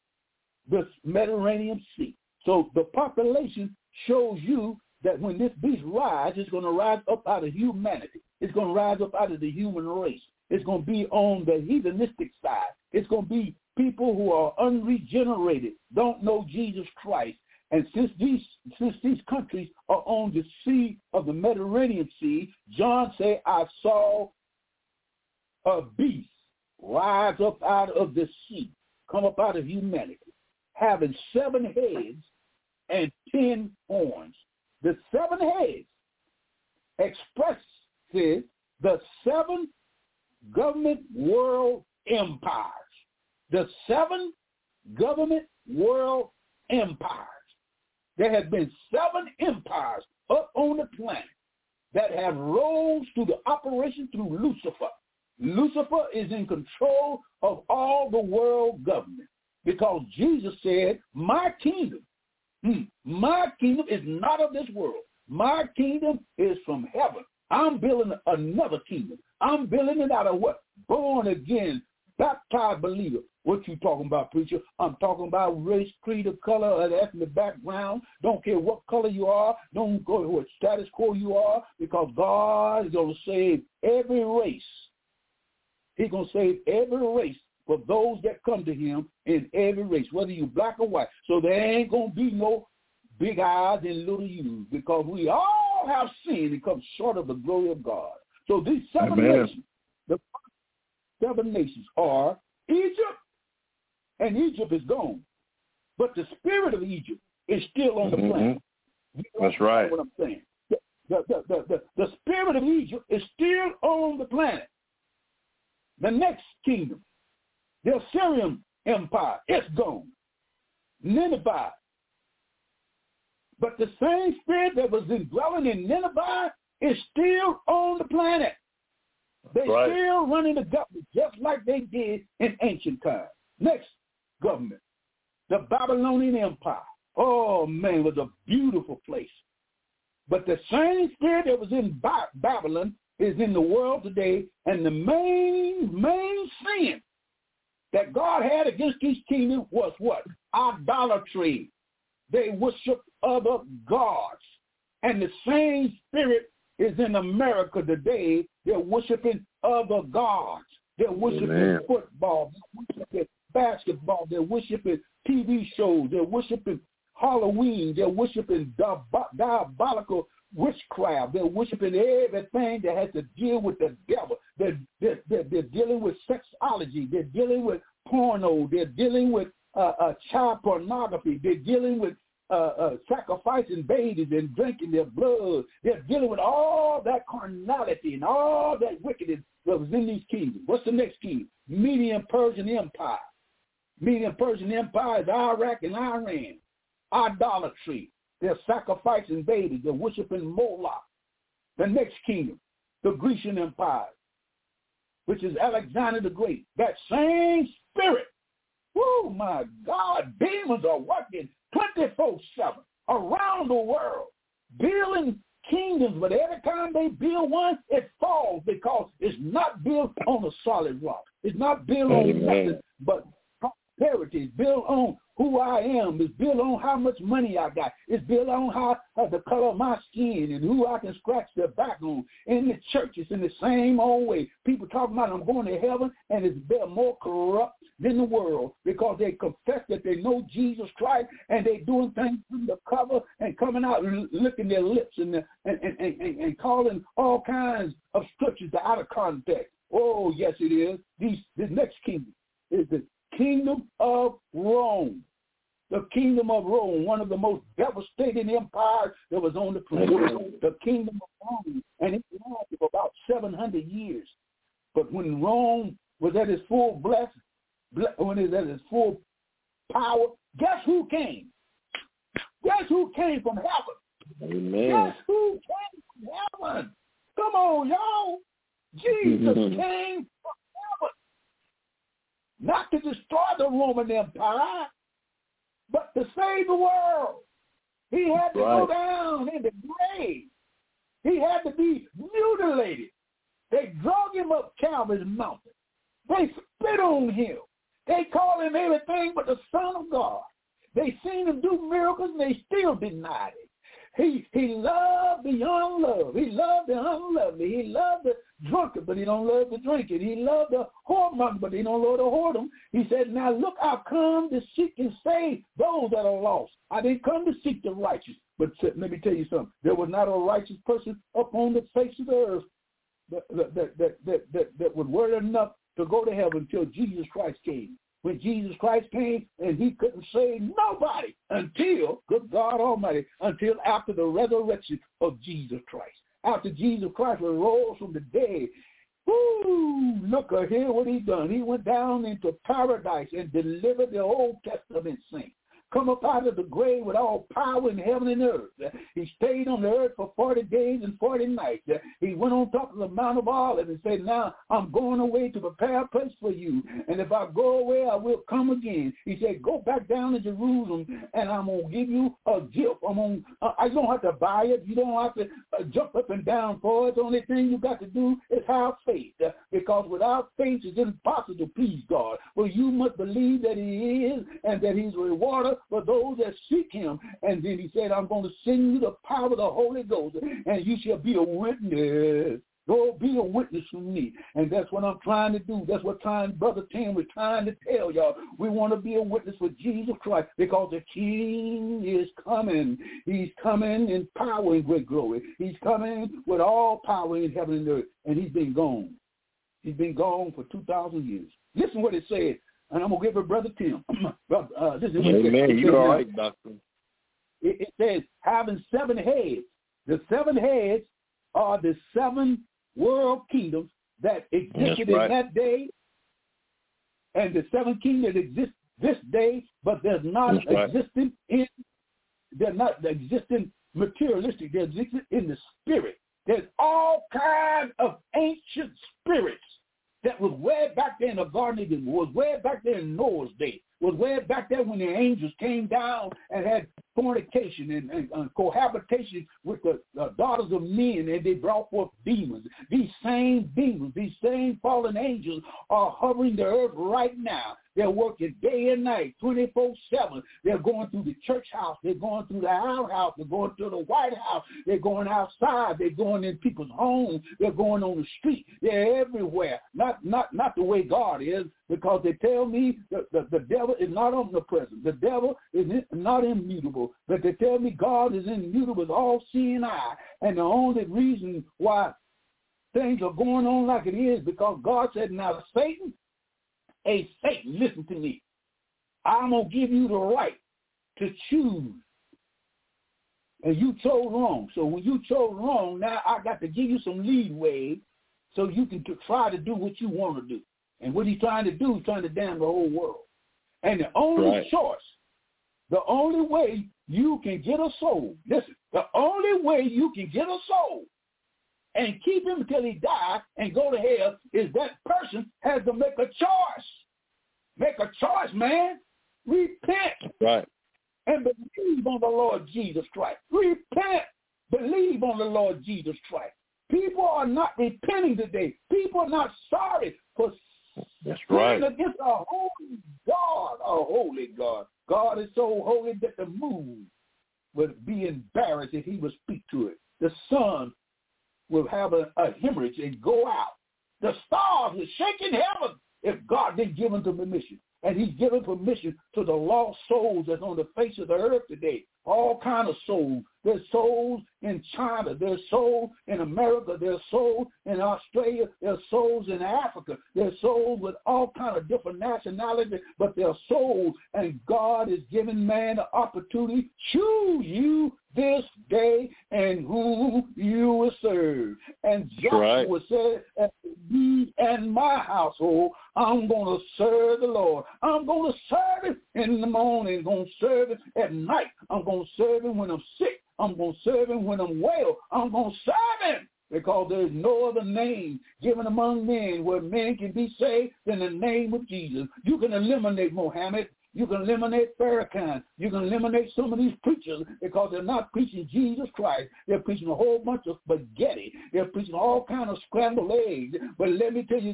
the Mediterranean Sea. So the population shows you that when this beast rises, it's going to rise up out of humanity. It's going to rise up out of the human race. It's going to be on the heathenistic side. It's going to be people who are unregenerated, don't know Jesus Christ. And since these since these countries are on the sea of the Mediterranean Sea, John said, I saw a beast rise up out of the sea, come up out of humanity, having seven heads and ten horns. The seven heads expresses the seven government world empires. The seven government world empires. There have been seven empires up on the planet that have rose through the operation through Lucifer. Lucifer is in control of all the world government because Jesus said, my kingdom, hmm, my kingdom is not of this world. My kingdom is from heaven. I'm building another kingdom. I'm building it out of what? Born again, baptized believer. What you talking about, preacher? I'm talking about race, creed, or color, or ethnic background. Don't care what color you are. Don't go to what status quo you are, because God is going to save every race. He's going to save every race for those that come to him in every race, whether you black or white. So there ain't going to be no big eyes and little U's, because we all have sinned and come short of the glory of God. So these seven Amen. nations, the seven nations are Egypt, and Egypt is gone. But the spirit of Egypt is still on the mm-hmm. planet. That's right. What I'm saying. The, the, the, the, the, the spirit of Egypt is still on the planet. The next kingdom, the Assyrian Empire, it's gone. Nineveh. But the same spirit that was indwelling in Nineveh is still on the planet. They're right. still running the government just like they did in ancient times. Next government, the Babylonian Empire. Oh, man, it was a beautiful place. But the same spirit that was in ba- Babylon is in the world today, and the main, main sin that God had against each kingdom was what? Idolatry. They worship other gods. And the same spirit is in America today. They're worshiping other gods. They're worshiping Amen. football. They're worshiping basketball. They're worshiping T V shows. They're worshiping Halloween. They're worshiping diabolical witchcraft. They're worshiping everything that has to deal with the devil. They're, they're, they're, they're dealing with sexology. They're dealing with porno. They're dealing with uh, uh, child pornography. They're dealing with uh, uh, sacrificing babies and drinking their blood. They're dealing with all that carnality and all that wickedness that was in these kingdoms. What's the next kingdom? Median Persian Empire. Median Persian Empire is Iraq and Iran. Idolatry. They're sacrificing babies. They're worshiping Moloch. The next kingdom, the Grecian Empire, which is Alexander the Great. That same spirit. Oh, my God. Demons are working twenty-four seven around the world, building kingdoms. But every time they build one, it falls because it's not built on a solid rock. It's not built on Amen. nothing but prosperity. It's built on who I am. It's built on how much money I got. It's built on how uh, the color of my skin and who I can scratch their back on. In the church, it's in the same old way. People talk about I'm going to heaven, and it's they're more corrupt than the world because they confess that they know Jesus Christ, and they're doing things from the cover and coming out and licking their lips and, the, and, and, and, and calling all kinds of scriptures out of context. Oh, yes, it is. These, this next kingdom is the kingdom of Rome. The kingdom of Rome, one of the most devastating empires that was on the planet. The kingdom of Rome, and it lasted for about seven hundred years. But when Rome was at its full bless, when it was at its full power, guess who came? Guess who came from heaven? Amen. Guess who came from heaven? Come on, y'all. Jesus came from heaven. Not to destroy the Roman Empire, but to save the world. He had to right. go down in the grave. He had to be mutilated. They drug him up Calvary's mountain. They spit on him. They called him everything but the Son of God. They seen him do miracles, and they still denied it. He he loved the unloved. He loved the unlovely. He loved the drunkard, but he don't love the drinking. He loved the whoremonger, but he don't love the whoredom. He said, now look, I've come to seek and save those that are lost. I didn't come to seek the righteous. But let me tell you something. There was not a righteous person upon the face of the earth that, that, that, that, that, that, that was worthy enough to go to heaven until Jesus Christ came. When Jesus Christ came, and he couldn't save nobody until, good God Almighty, until after the resurrection of Jesus Christ. After Jesus Christ rose from the dead, whoo, look at here what he done. He went down into paradise and delivered the Old Testament saints. come up out of the grave with all power in heaven and earth. He stayed on the earth for forty days and forty nights. He went on top of the Mount of Olives and said, now I'm going away to prepare a place for you. And if I go away, I will come again. He said, go back down to Jerusalem, and I'm going to give you a gift. I'm gonna, uh, you don't have to buy it. You don't have to uh, jump up and down for it. The only thing you got to do is have faith, uh, because without faith it's impossible to please God. But you must believe that he is, and that he's a rewarder for those that seek him. And then he said, I'm going to send you the power of the Holy Ghost, and you shall be a witness. Go be a witness for me. And that's what I'm trying to do. That's what time Brother Tim was trying to tell y'all. We want to be a witness for Jesus Christ, because the King is coming. He's coming in power and great glory. He's coming with all power in heaven and earth. And he's been gone. He's been gone for two thousand years. Listen what it said. And I'm going to give it Brother Tim. uh, this is what Amen. It You're all right, Doctor. It, it says, having seven heads. The seven heads are the seven world kingdoms that existed right. in that day, and the seven kingdoms that exist this day, but they're not That's existing right. in, they're not existing materialistic, they're existing in the spirit. There's all kinds of ancient spirits that was way back there in the Garden of Eden, was way back there in Noah's day, was way back there when the angels came down and had fornication and, and, and cohabitation with the uh, daughters of men, and they brought forth demons. These same demons, these same fallen angels are hovering the earth right now. They're working day and night, twenty-four seven. They're going through the church house. They're going through the outhouse. They're going through the White House. They're going outside. They're going in people's homes. They're going on the street. They're everywhere. Not not not the way God is, because they tell me that the, the devil is not omnipresent. The devil is not immutable. But they tell me God is immutable with all-seeing eye. And the only reason why things are going on like it is because God said, now Satan, hey, Satan, listen to me. I'm going to give you the right to choose. And you chose wrong. So when you chose wrong, now I got to give you some leeway so you can try to do what you want to do. And what he's trying to do is trying to damn the whole world. And the only right. choice, the only way you can get a soul, listen, the only way you can get a soul and keep him until he dies and go to hell is that person has to make a choice. Make a choice, man. Repent. Right. And believe on the Lord Jesus Christ. Repent. Believe on the Lord Jesus Christ. People are not repenting today. People are not sorry for That's right. sinning against a holy God, a holy God. God is so holy that the moon would be embarrassed if he would speak to it. The sun will have a, a hemorrhage and go out. The stars will shake in heaven if God didn't give them permission. And he's given permission to the lost souls that's on the face of the earth today. All kind of souls. There's souls in China. There's souls in America. There's souls in Australia. There's souls in Africa. There's souls with all kind of different nationalities, but they're souls. And God is giving man the opportunity. Choose you this day and who you will serve. And Joshua right. said, me and my household, I'm going to serve the Lord. I'm going to serve him in the morning. I'm going to serve him at night. I'm going to serve him when I'm sick. I'm going to serve him when I'm well. I'm going to serve him because there is no other name given among men where men can be saved than the name of Jesus. You can eliminate Muhammad. You can eliminate Farrakhan. You can eliminate some of these preachers because they're not preaching Jesus Christ. They're preaching a whole bunch of spaghetti. They're preaching all kind of scrambled eggs. But let me tell you,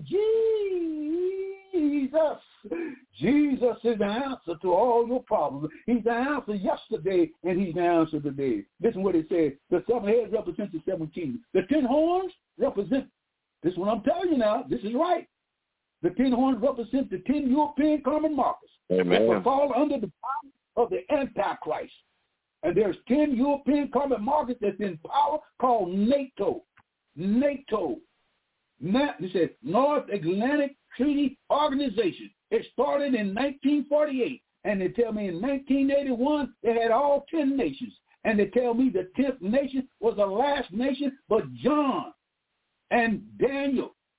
Jesus, Jesus is the answer to all your problems. He's the answer yesterday, and he's the answer today. Listen what it says. The seven heads represent the seven kingdoms. The ten horns represent, this is what I'm telling you now, this is right. The ten horns represent the ten European common markets. Amen. That will fall under the power of the Antichrist. And there's ten European common markets that's in power called NATO. NATO. Na- it says North Atlantic Treaty Organization. It started in nineteen forty-eight. And they tell me in nineteen eighty-one, they had all ten nations. And they tell me the tenth nation was the last nation, but John and Daniel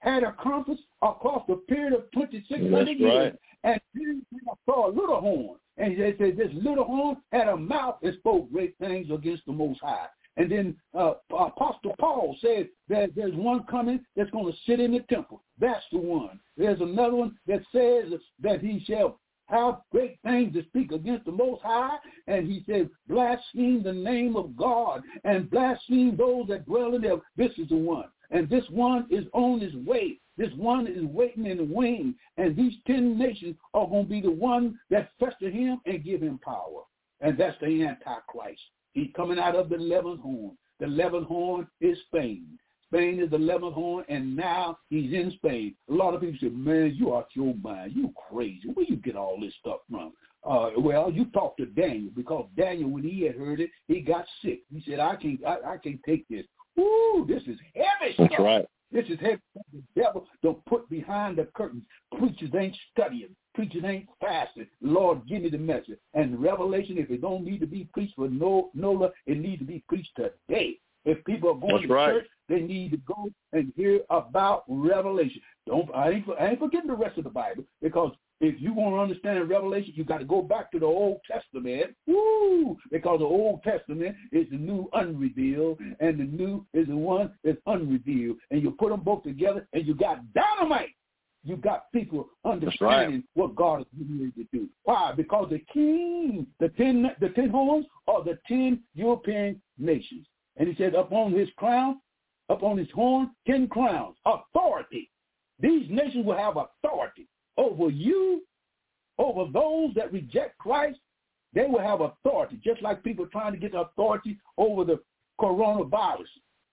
had a conference across the period of twenty-six hundred years. Right. And then I saw a little horn. And they said this little horn had a mouth and spoke great things against the Most High. And then uh, Apostle Paul said that there's one coming that's going to sit in the temple. That's the one. There's another one that says that he shall have great things to speak against the Most High. And he said, blaspheme the name of God and blaspheme those that dwell in there. This is the one. And this one is on his way. This one is waiting in the wing. And these ten nations are going to be the one that fester him and give him power. And that's the Antichrist. He's coming out of the eleventh horn. The eleventh horn is Spain. Spain is the eleventh horn, and now he's in Spain. A lot of people say, man, you out your mind. You crazy. Where you get all this stuff from? Uh, well, you talk to Daniel, because Daniel, when he had heard it, he got sick. He said, I can't, I, I can't take this. Ooh, this is heavy stuff. That's right. This is heavy. The devil don't put behind the curtains. Preachers ain't studying. Preachers ain't fasting. Lord, give me the message. And Revelation, if it don't need to be preached for no, no, it needs to be preached today. If people are going That's to right. church, they need to go and hear about Revelation. Don't I ain't, I ain't forgetting the rest of the Bible, because if you want to understand Revelation, you got to go back to the Old Testament. Woo! Because the Old Testament is the new unrevealed, and the new is the one that's unrevealed. And you put them both together, and you got dynamite. You got people understanding right. what God is getting ready to do. Why? Because the king, the ten, the ten horns are the ten European nations. And he said, upon his crown, upon his horn, ten crowns, authority. These nations will have authority over you, over those that reject Christ. They will have authority, just like people trying to get authority over the coronavirus.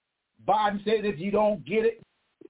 Biden said if you don't get it,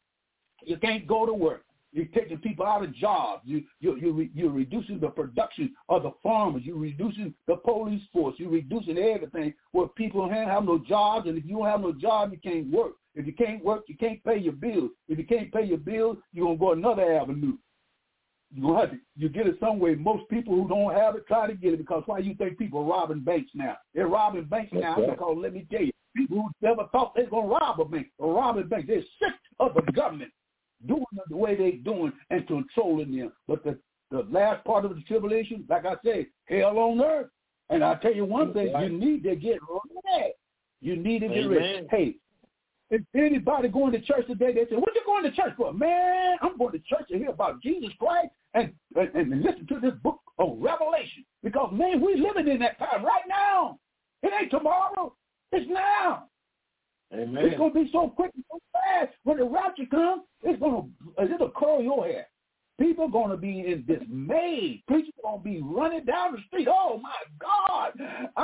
you can't go to work. You're taking people out of jobs. You, you, you, you're reducing the production of the farmers. You're reducing the police force. You're reducing everything where people don't have no jobs, and if you don't have no job, you can't work. If you can't work, you can't pay your bills. If you can't pay your bills, you're going to go another avenue. You're going to have to, you get it some way. Most people who don't have it try to get it, because why you think people are robbing banks now? They're robbing banks now okay. because, let me tell you, people who never thought they were going to rob a bank are robbing banks. They're sick of the government doing it the way they're doing and controlling them. But the, the last part of the tribulation, like I said, hell on earth. And I'll tell you one thing, right. you need to get ready. You need to get Amen. ready. Hey, if anybody going to church today, they say, what you going to church for? Man, I'm going to church to hear about Jesus Christ and, and, and listen to this book of Revelation. Because, man, we're living in that time right now. It ain't tomorrow. It's now. Amen. It's going to be so quick and so fast. When the rapture comes, it's going to it'll curl your hair. People are going to be in dismay. Preachers are going to be running down the street. Oh, my God,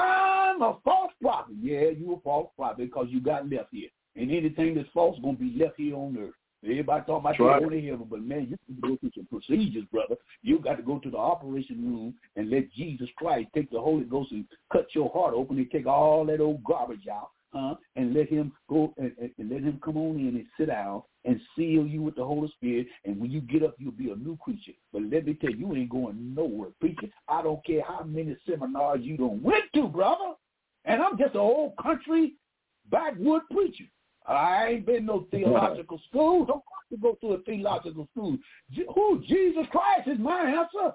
I'm a false prophet. Yeah, you a false prophet because you got left here. And anything that's false is going to be left here on earth. Everybody talking about right. going to heaven, but, man, you can go through some procedures, brother. You got to go to the operation room and let Jesus Christ take the Holy Ghost and cut your heart open and take all that old garbage out. Huh? And let him go and, and, and let him come on in and sit down and seal you with the Holy Spirit. And when you get up, you'll be a new creature. But let me tell you, you ain't going nowhere, preacher. I don't care how many seminars you done went to, brother. And I'm just an old country backwood preacher. I ain't been no theological school. Don't have to go to a theological school. Who? Jesus Christ is my answer.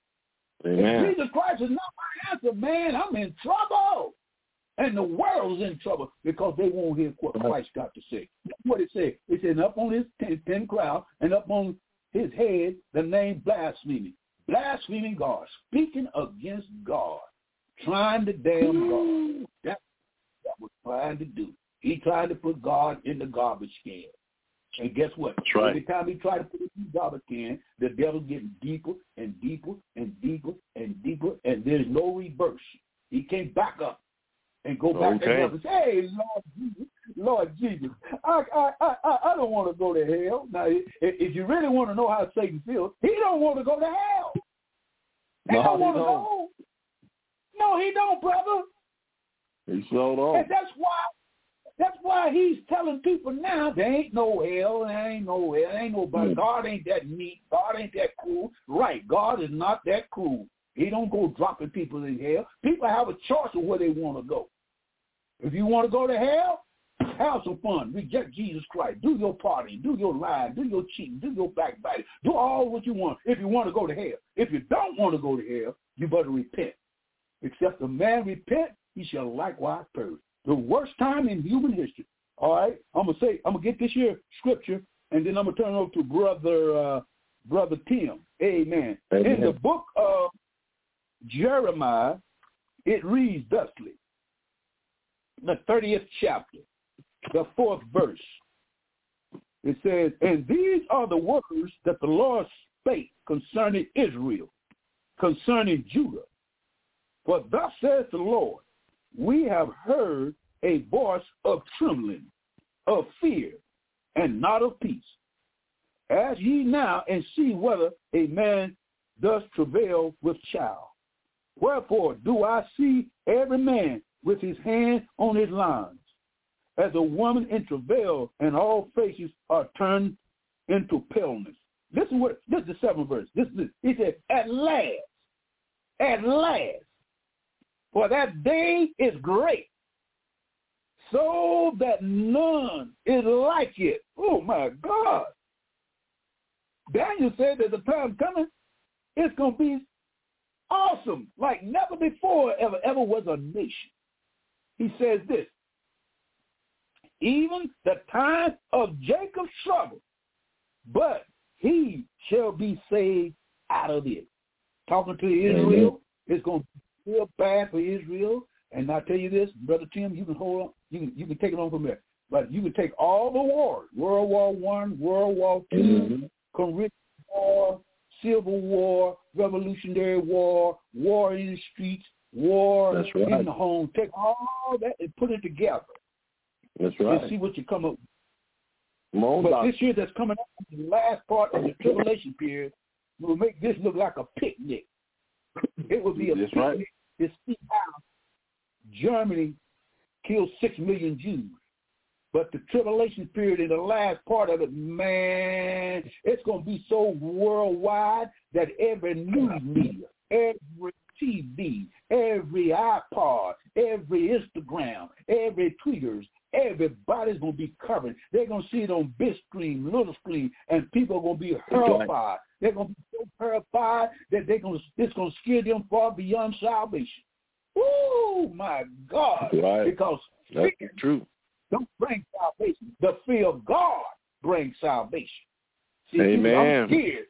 Amen. If Jesus Christ is not my answer, man, I'm in trouble. And the world is in trouble because they won't hear what Christ got to say. That's what it said. It said, up on his ten, ten crown and up on his head, the name blaspheming. Blaspheming God, speaking against God, trying to damn God. That's what was trying to do. He tried to put God in the garbage can. And guess what? That's right. Every time he tried to put it in the garbage can, the devil's getting deeper and deeper and deeper and deeper, and there's no reverse. He can't back up and go back okay. and say, hey, Lord Jesus, Lord Jesus, I I I, I don't want to go to hell. Now, if you really want to know how Satan feels, he don't want to go to hell. He no, don't want he to don't. go. No, he don't, brother. He so don't. And that's why That's why he's telling people now there ain't no hell, there ain't no hell, there ain't nobody. Mm. God ain't that neat. God ain't that cool. Right, God is not that cool. He don't go dropping people in hell. People have a choice of where they want to go. If you want to go to hell, Have some fun. Reject Jesus Christ. Do your party. Do your lying. Do your cheating. Do your backbiting. Do all what you want if you want to go to hell. If you don't want to go to hell, you better repent. Except the man repent, he shall likewise perish. The worst time in human history. All right? I'm going to say, I'm going to get this here scripture, and then I'm going to turn it over to Brother uh, Brother Tim. Amen. Amen. In the book of Jeremiah, it reads thusly. The thirtieth chapter. The fourth verse. It says, and these are the words that the Lord spake concerning Israel, concerning Judah. For thus says the Lord, we have heard a voice of trembling, of fear, and not of peace. Ask ye now and see whether a man does travail with child. Wherefore do I see every man with his hand on his loins, as a woman in travail, and all faces are turned into paleness. Listen what this is the seventh verse. This is he said, at last, at last, for that day is great, so that none is like it. Oh my God. Daniel said there's a time coming, it's gonna be awesome, like never before ever ever was a nation. He says this. Even the time of Jacob's trouble, but he shall be saved out of it. Talking to Israel, it's going to feel bad for Israel. And I tell you this, Brother Tim, you can hold on, you can, you can take it on from there. But you can take all the wars, World War One, World War Two, mm-hmm. Korean War, Civil War, Revolutionary War, war in the streets, war That's right. in the home. Take all that and put it together. That's right. And see what you come up with. On, but doctor. This year that's coming up, the last part of the tribulation period, will make this look like a picnic. It will be a that's picnic right. to see how Germany killed six million Jews. But the tribulation period in the last part of it, man, it's going to be so worldwide that every news media, every T V, every iPod, every Instagram, every Twitters, everybody's going to be covering. They're going to see it on big screen, little screen, and people are going to be horrified. They're going to be so horrified that they're going to, it's going to scare them far beyond salvation. Oh, my God. Right. Because that's true. Don't bring salvation. The fear of God brings salvation. See, Amen. I'm scared.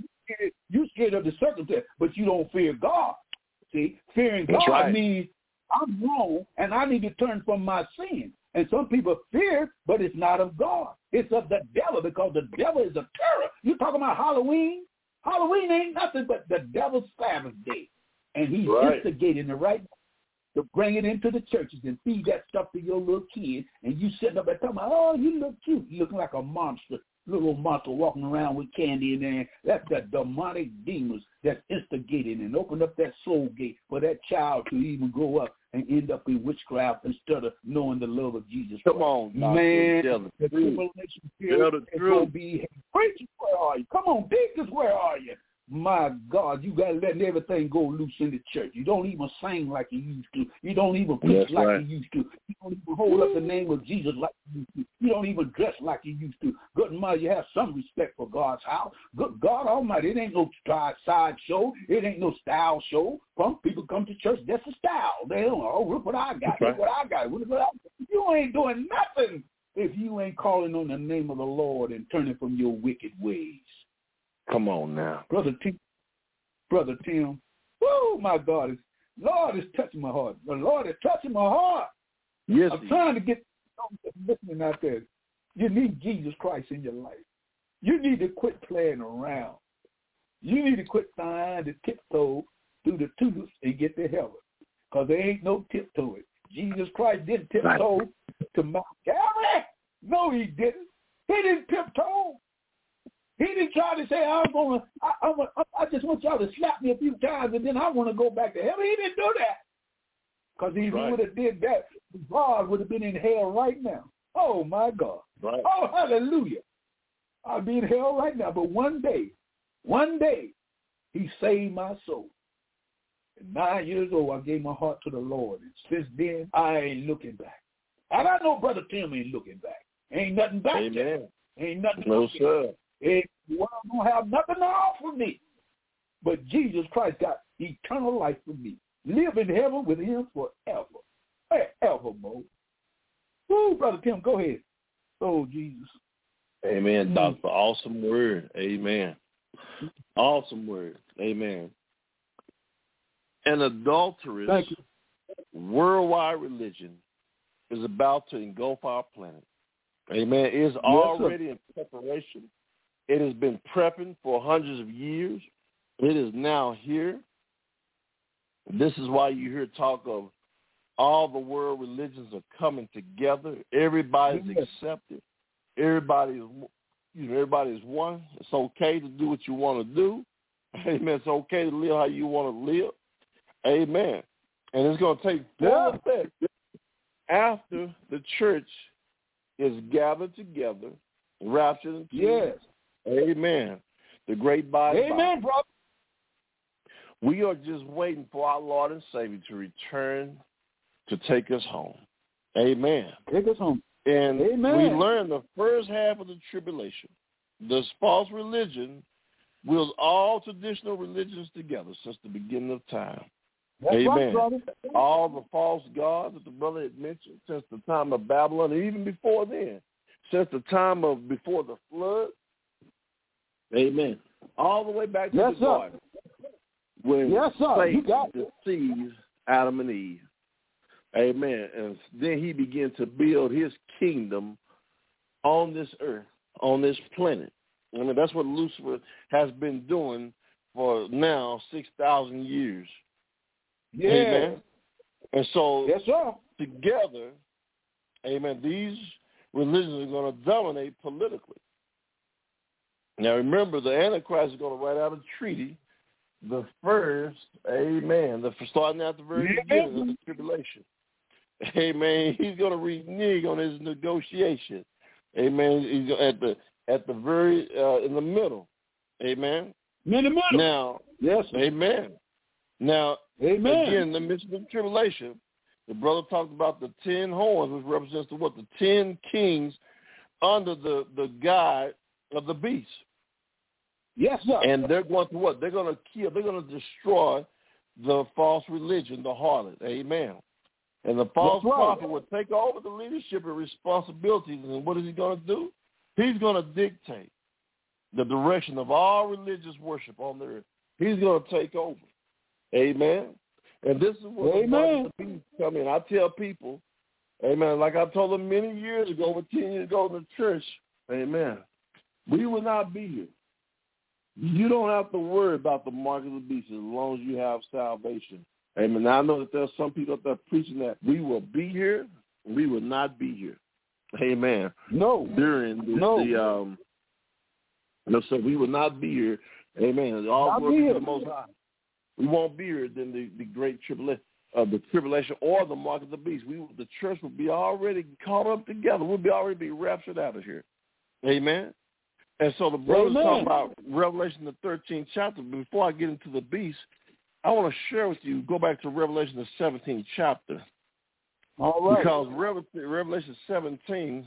You're scared of the circumstance, but you don't fear God. See, fearing That's God right. means I'm wrong and I need to turn from my sin. And some people fear, but it's not of God. It's of the devil, because the devil is a terror. You're talking about Halloween? Halloween ain't nothing but the devil's Sabbath day. And he's right. instigating it right now to bring it into the churches and feed that stuff to your little kid. And you sitting up there talking about, oh, you look cute. You looking like a monster. Little monster walking around with candy in there. That's the demonic demons that's instigating and open up that soul gate for that child to even grow up and end up in witchcraft instead of knowing the love of Jesus Christ. Come on, man. Tell the, the tribulation period is going to be preachers. Where are you? Come on, deacons, where are you? My God, you got to let everything go loose in the church. You don't even sing like you used to. You don't even preach That's like right. you used to. You don't even hold up the name of Jesus like you used to. You don't even dress like you used to. Good and mighty, you have some respect for God's house. Good God Almighty, it ain't no side show. It ain't no style show. Some people come to church, that's a style. They don't know, oh, look what I got. Look what I got. Look what I got. You ain't doing nothing if you ain't calling on the name of the Lord and turning from your wicked ways. Come on now. Brother Tim, Brother Tim, woo, my God, is Lord is touching my heart. The Lord is touching my heart. Yes, I'm trying to get listening out there. You need Jesus Christ in your life. You need to quit playing around. You need to quit trying to tiptoe through the tulips and get to heaven, because there ain't no tiptoeing. Jesus Christ didn't tiptoe to Mount Calvary. No, he didn't. He didn't tiptoe. He didn't try to say, I'm gonna, I, I'm gonna, I just want y'all to slap me a few times and then I want to go back to heaven. He didn't do that. Because if right. he would have did that, God would have been in hell right now. Oh, my God. Right. Oh, hallelujah. I'll be in hell right now. But one day, one day, he saved my soul. At nine years old, I gave my heart to the Lord. And since then, I ain't looking back. And I know Brother Tim ain't looking back. Ain't nothing back Amen. there. Ain't nothing No, back sir. there. Ain't, well, I don't have nothing to offer me. But Jesus Christ got eternal life for me. Live in heaven with him forever. Forevermore. Woo, Brother Tim, go ahead. Oh, Jesus. Amen, Doctor. Awesome word. Amen. Awesome word. Amen. An adulterous worldwide religion is about to engulf our planet. Amen. It is already yes, in preparation. It has been prepping for hundreds of years. It is now here. This is why you hear talk of all the world religions are coming together. Everybody's yes. accepted. Everybody's, you know, everybody's one. It's okay to do what you want to do. Amen. It's okay to live how you want to live. Amen. And it's going to take full yeah. effect after the church is gathered together, raptured into yes. Amen. The great body. Amen, brother. We are just waiting for our Lord and Savior to return to take us home. Amen. Take us home. And Amen. we learned the first half of the tribulation. This false religion wills all traditional religions together since the beginning of time. That's Amen. Right, brother. All the false gods that the brother had mentioned since the time of Babylon, and even before then, since the time of before the flood. Amen. All the way back to yes, the sir. garden. When yes, sir. Satan you got deceives Adam and Eve. Amen. And then he began to build his kingdom on this earth, on this planet. I mean, that's what Lucifer has been doing for now six thousand years. Yeah. Amen. And so yes, sir. together, amen, these religions are going to dominate politically. Now, remember, the Antichrist is going to write out a treaty, the first, amen, the starting at the very yeah. beginning of the tribulation. Amen. He's going to renege on his negotiation. Amen. He's at the at the very uh, in the middle. Amen. In the middle. Now, yes. Amen. Now, amen. Again, in the midst of the tribulation, the brother talked about the ten horns, which represents the what? The ten kings under the, the guide of the beast. Yes, sir. And they're going to what? They're going to kill, they're going to destroy the false religion, the harlot. Amen. And the false right. prophet will take over the leadership and responsibilities. And what is he going to do? He's going to dictate the direction of all religious worship on the earth. He's going to take over. Amen. And this is what amen. the beast come in. I tell people, amen, like I told them many years ago, over ten years ago in the church, amen, we will not be here. You don't have to worry about the mark of the beast as long as you have salvation. Amen. Now, I know that there's some people out there preaching that we will be here, we will not be here. Amen. No. During the, no. the um, no, so we will not be here. Amen. All glory to the Most High. We won't be here than the, the great tribulation, uh, the tribulation or the mark of the beast. We, the church will be already caught up together. We'll be already be raptured out of here. Amen. And so the brothers talking about Revelation the thirteenth chapter. Before I get into the beast, I want to share with you, go back to Revelation the seventeenth chapter. All right. Because Revelation seventeen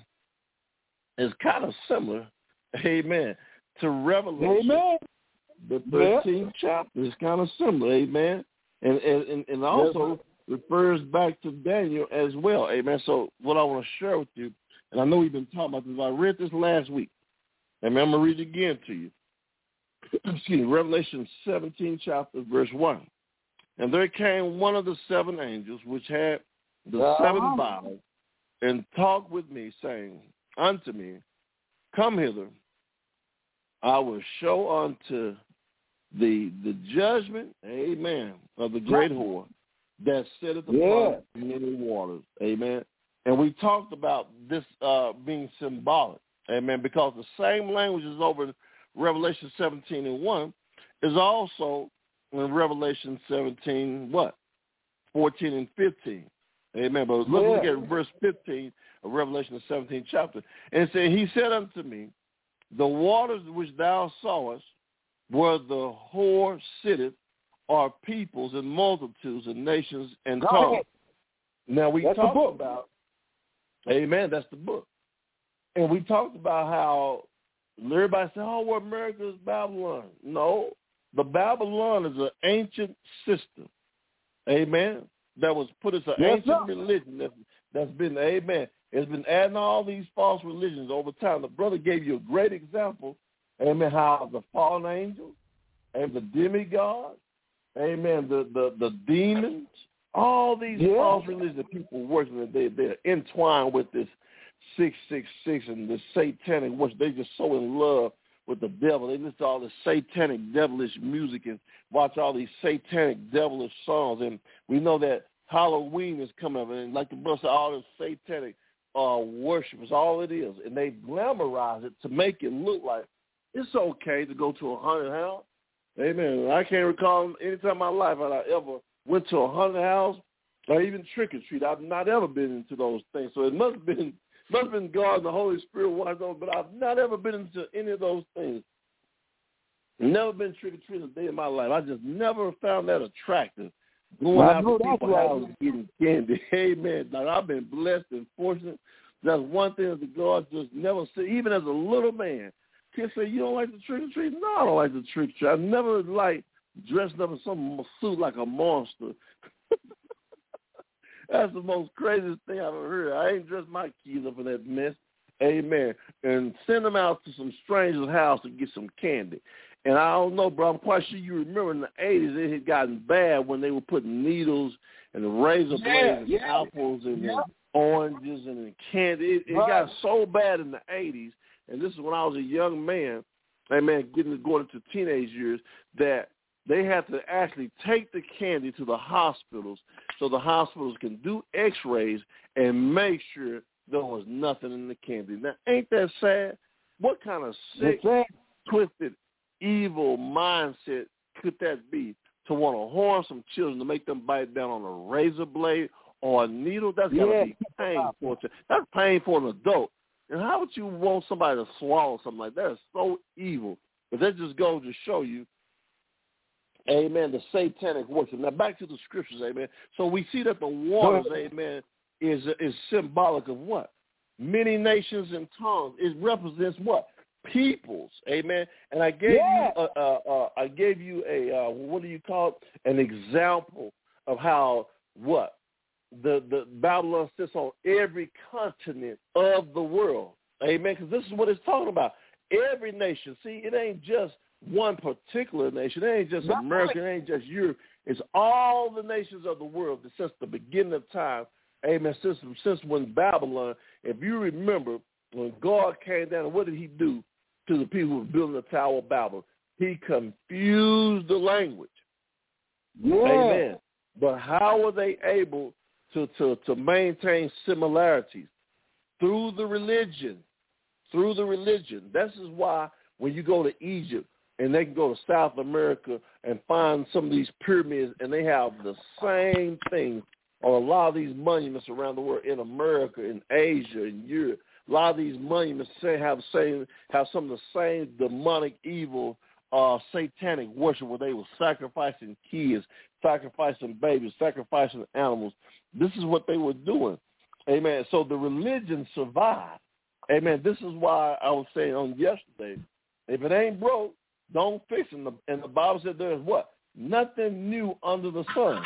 is kind of similar, amen, to Revelation. Amen. The thirteenth yeah. chapter is kind of similar, amen. And and, and also yes. refers back to Daniel as well, amen. So what I want to share with you, and I know we've been talking about this, I read this last week. Amen. I'm going to read it again to you. Excuse me, Revelation seventeen chapter, verse one. And there came one of the seven angels, which had the uh-huh. seven vials, and talked with me, saying unto me, come hither, I will show unto the the judgment, amen, of the great whore that sitteth upon yeah. many waters, amen. And we talked about this uh, being symbolic, amen, because the same language is over in Revelation seventeen and one is also in Revelation seventeen, what? fourteen and fifteen, amen. But let's yeah. look at verse fifteen of Revelation the seventeenth chapter. And it said, he said unto me, the waters which thou sawest, where the whore sitteth, are peoples and multitudes and nations and tongues. Now we That's talked about Amen. That's the book. And we talked about how everybody said, oh, well, America is Babylon. No, the Babylon is an ancient system. Amen. That was put as an Yes, ancient sir. religion that's, that's been, amen. It's been adding all these false religions over time. The brother gave you a great example, amen, how the fallen angels and the demigods, amen, the, the, the demons, all these yeah. false religions that people worship, they, they're entwined with this six six six and the satanic worship. They just so in love with the devil. They listen to all this satanic, devilish music and watch all these satanic, devilish songs. And we know that Halloween is coming up, and like the brother said, all this satanic uh, worship is all it is. And they glamorize it to make it look like it's okay to go to a haunted house. Amen. I can't recall any time in my life that I ever went to a haunted house or even trick-or-treat. I've not ever been into those things. So it must have been Must have been God and the Holy Spirit watched over, but I've not ever been into any of those things. Never been trick-or-treating a day in my life. I just never found that attractive. Going out to people's houses getting candy. Amen. Like, I've been blessed and fortunate. That's one thing that God just never said, even as a little man. Kids say, you don't like the trick-or-treat? No, I don't like the trick-or-treat. I never liked dressing up in some suit like a monster. That's the most craziest thing I've ever heard. I ain't dressed my kids up in that mess. Amen. And send them out to some stranger's house to get some candy. And I don't know, bro, I'm quite sure you remember in the eighties it had gotten bad when they were putting needles and razor blades yeah, and yeah, apples and, yeah. and oranges and, and candy. It, it right. got so bad in the eighties, and this is when I was a young man, amen, getting going into teenage years, that they had to actually take the candy to the hospitals so the hospitals can do x-rays and make sure there was nothing in the candy. Now, ain't that sad? What kind of sick, twisted, evil mindset could that be to want to harm some children, to make them bite down on a razor blade or a needle? That's got to yeah. be painful. That's painful for an adult. And how would you want somebody to swallow something like that? It's so evil. But that just goes to show you, amen, the satanic worship. Now, back to the scriptures, amen. So we see that the waters, amen, is is symbolic of what? Many nations and tongues. It represents what? Peoples, amen. And I gave yeah. you, a, uh, uh, I gave you a, uh, what do you call it? An example of how what the the Babylon sits on every continent of the world, amen. Because this is what it's talking about. Every nation. See, it ain't just one particular nation. It ain't just That's America. right. It ain't just Europe. It's all the nations of the world that since the beginning of time, amen, since, since when Babylon, if you remember, when God came down, what did he do to the people who were building the Tower of Babel? He confused the language. Yeah. Amen. But how were they able to, to, to maintain similarities? Through the religion. Through the religion. This is why when you go to Egypt, and they can go to South America and find some of these pyramids, and they have the same thing on a lot of these monuments around the world, in America, in Asia, in Europe. A lot of these monuments say have same have some of the same demonic, evil, uh, satanic worship where they were sacrificing kids, sacrificing babies, sacrificing animals. This is what they were doing. Amen. So the religion survived. Amen. This is why I was saying on yesterday, if it ain't broke, don't fix it. And the, and the Bible said there's what? Nothing new under the sun.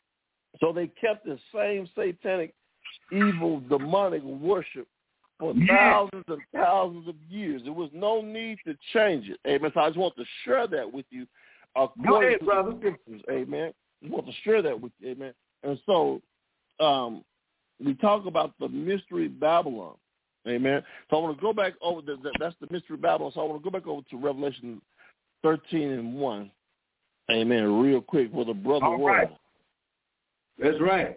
So they kept the same satanic, evil, demonic worship for Yeah. thousands and thousands of years. There was no need to change it. Amen. So I just want to share that with you. Go ahead, to brother. The scriptures. Amen. I just want to share that with you. Amen. And so um, we talk about the mystery Babylon. Amen. So I want to go back over, the, the, that's the mystery Babylon. So I want to go back over to Revelation thirteen and one. Amen. Real quick, where the brother All was. right. That's right.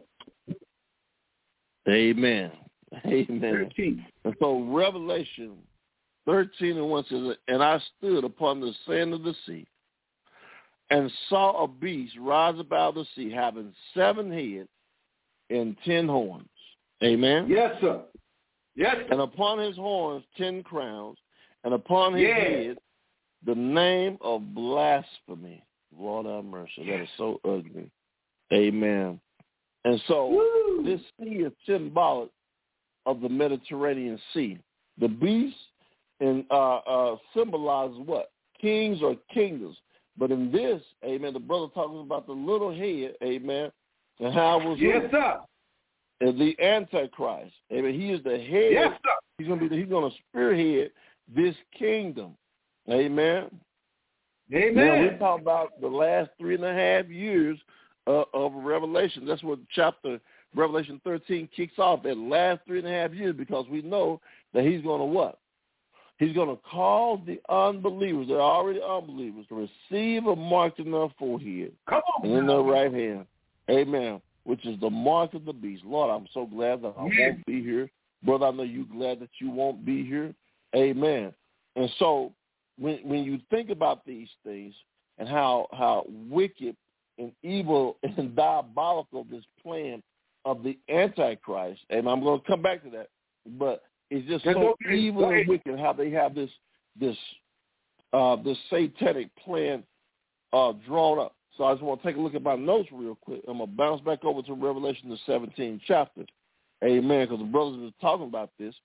Amen. Amen. thirteen. And so Revelation thirteen and one says, and I stood upon the sand of the sea and saw a beast rise above the sea, having seven heads and ten horns. Amen. Yes, sir. Yes. And upon his horns ten crowns, and upon his Yeah. head the name of blasphemy. Lord have mercy. That is so ugly. Amen. And so Woo. this sea is symbolic of the Mediterranean Sea. The beast and uh, uh, symbolizes what? Kings or kingdoms. But in this, amen, the brother talking about the little head, amen, and how it was yes, sir. the Antichrist. Amen. He is the head. Yes, sir. He's gonna be. The, he's gonna spearhead this kingdom. Amen. Amen. Now we talk about the last three and a half years uh, of Revelation. That's what chapter Revelation thirteen kicks off. That last three and a half years, because we know that he's gonna what? He's going to cause the unbelievers, they're already unbelievers, to receive a mark in their forehead Come on, and in their right hand. Amen. Which is the mark of the beast. Lord, I'm so glad that I yeah. won't be here. Brother, I know you're glad that you won't be here. Amen. And so when when you think about these things and how, how wicked and evil and diabolical this plan of the Antichrist, and I'm going to come back to that, but it's just That's so okay. evil and wicked how they have this this uh, this satanic plan uh, drawn up. So I just want to take a look at my notes real quick. I'm going to bounce back over to Revelation, the seventeenth chapter. Amen, because the brothers were talking about this.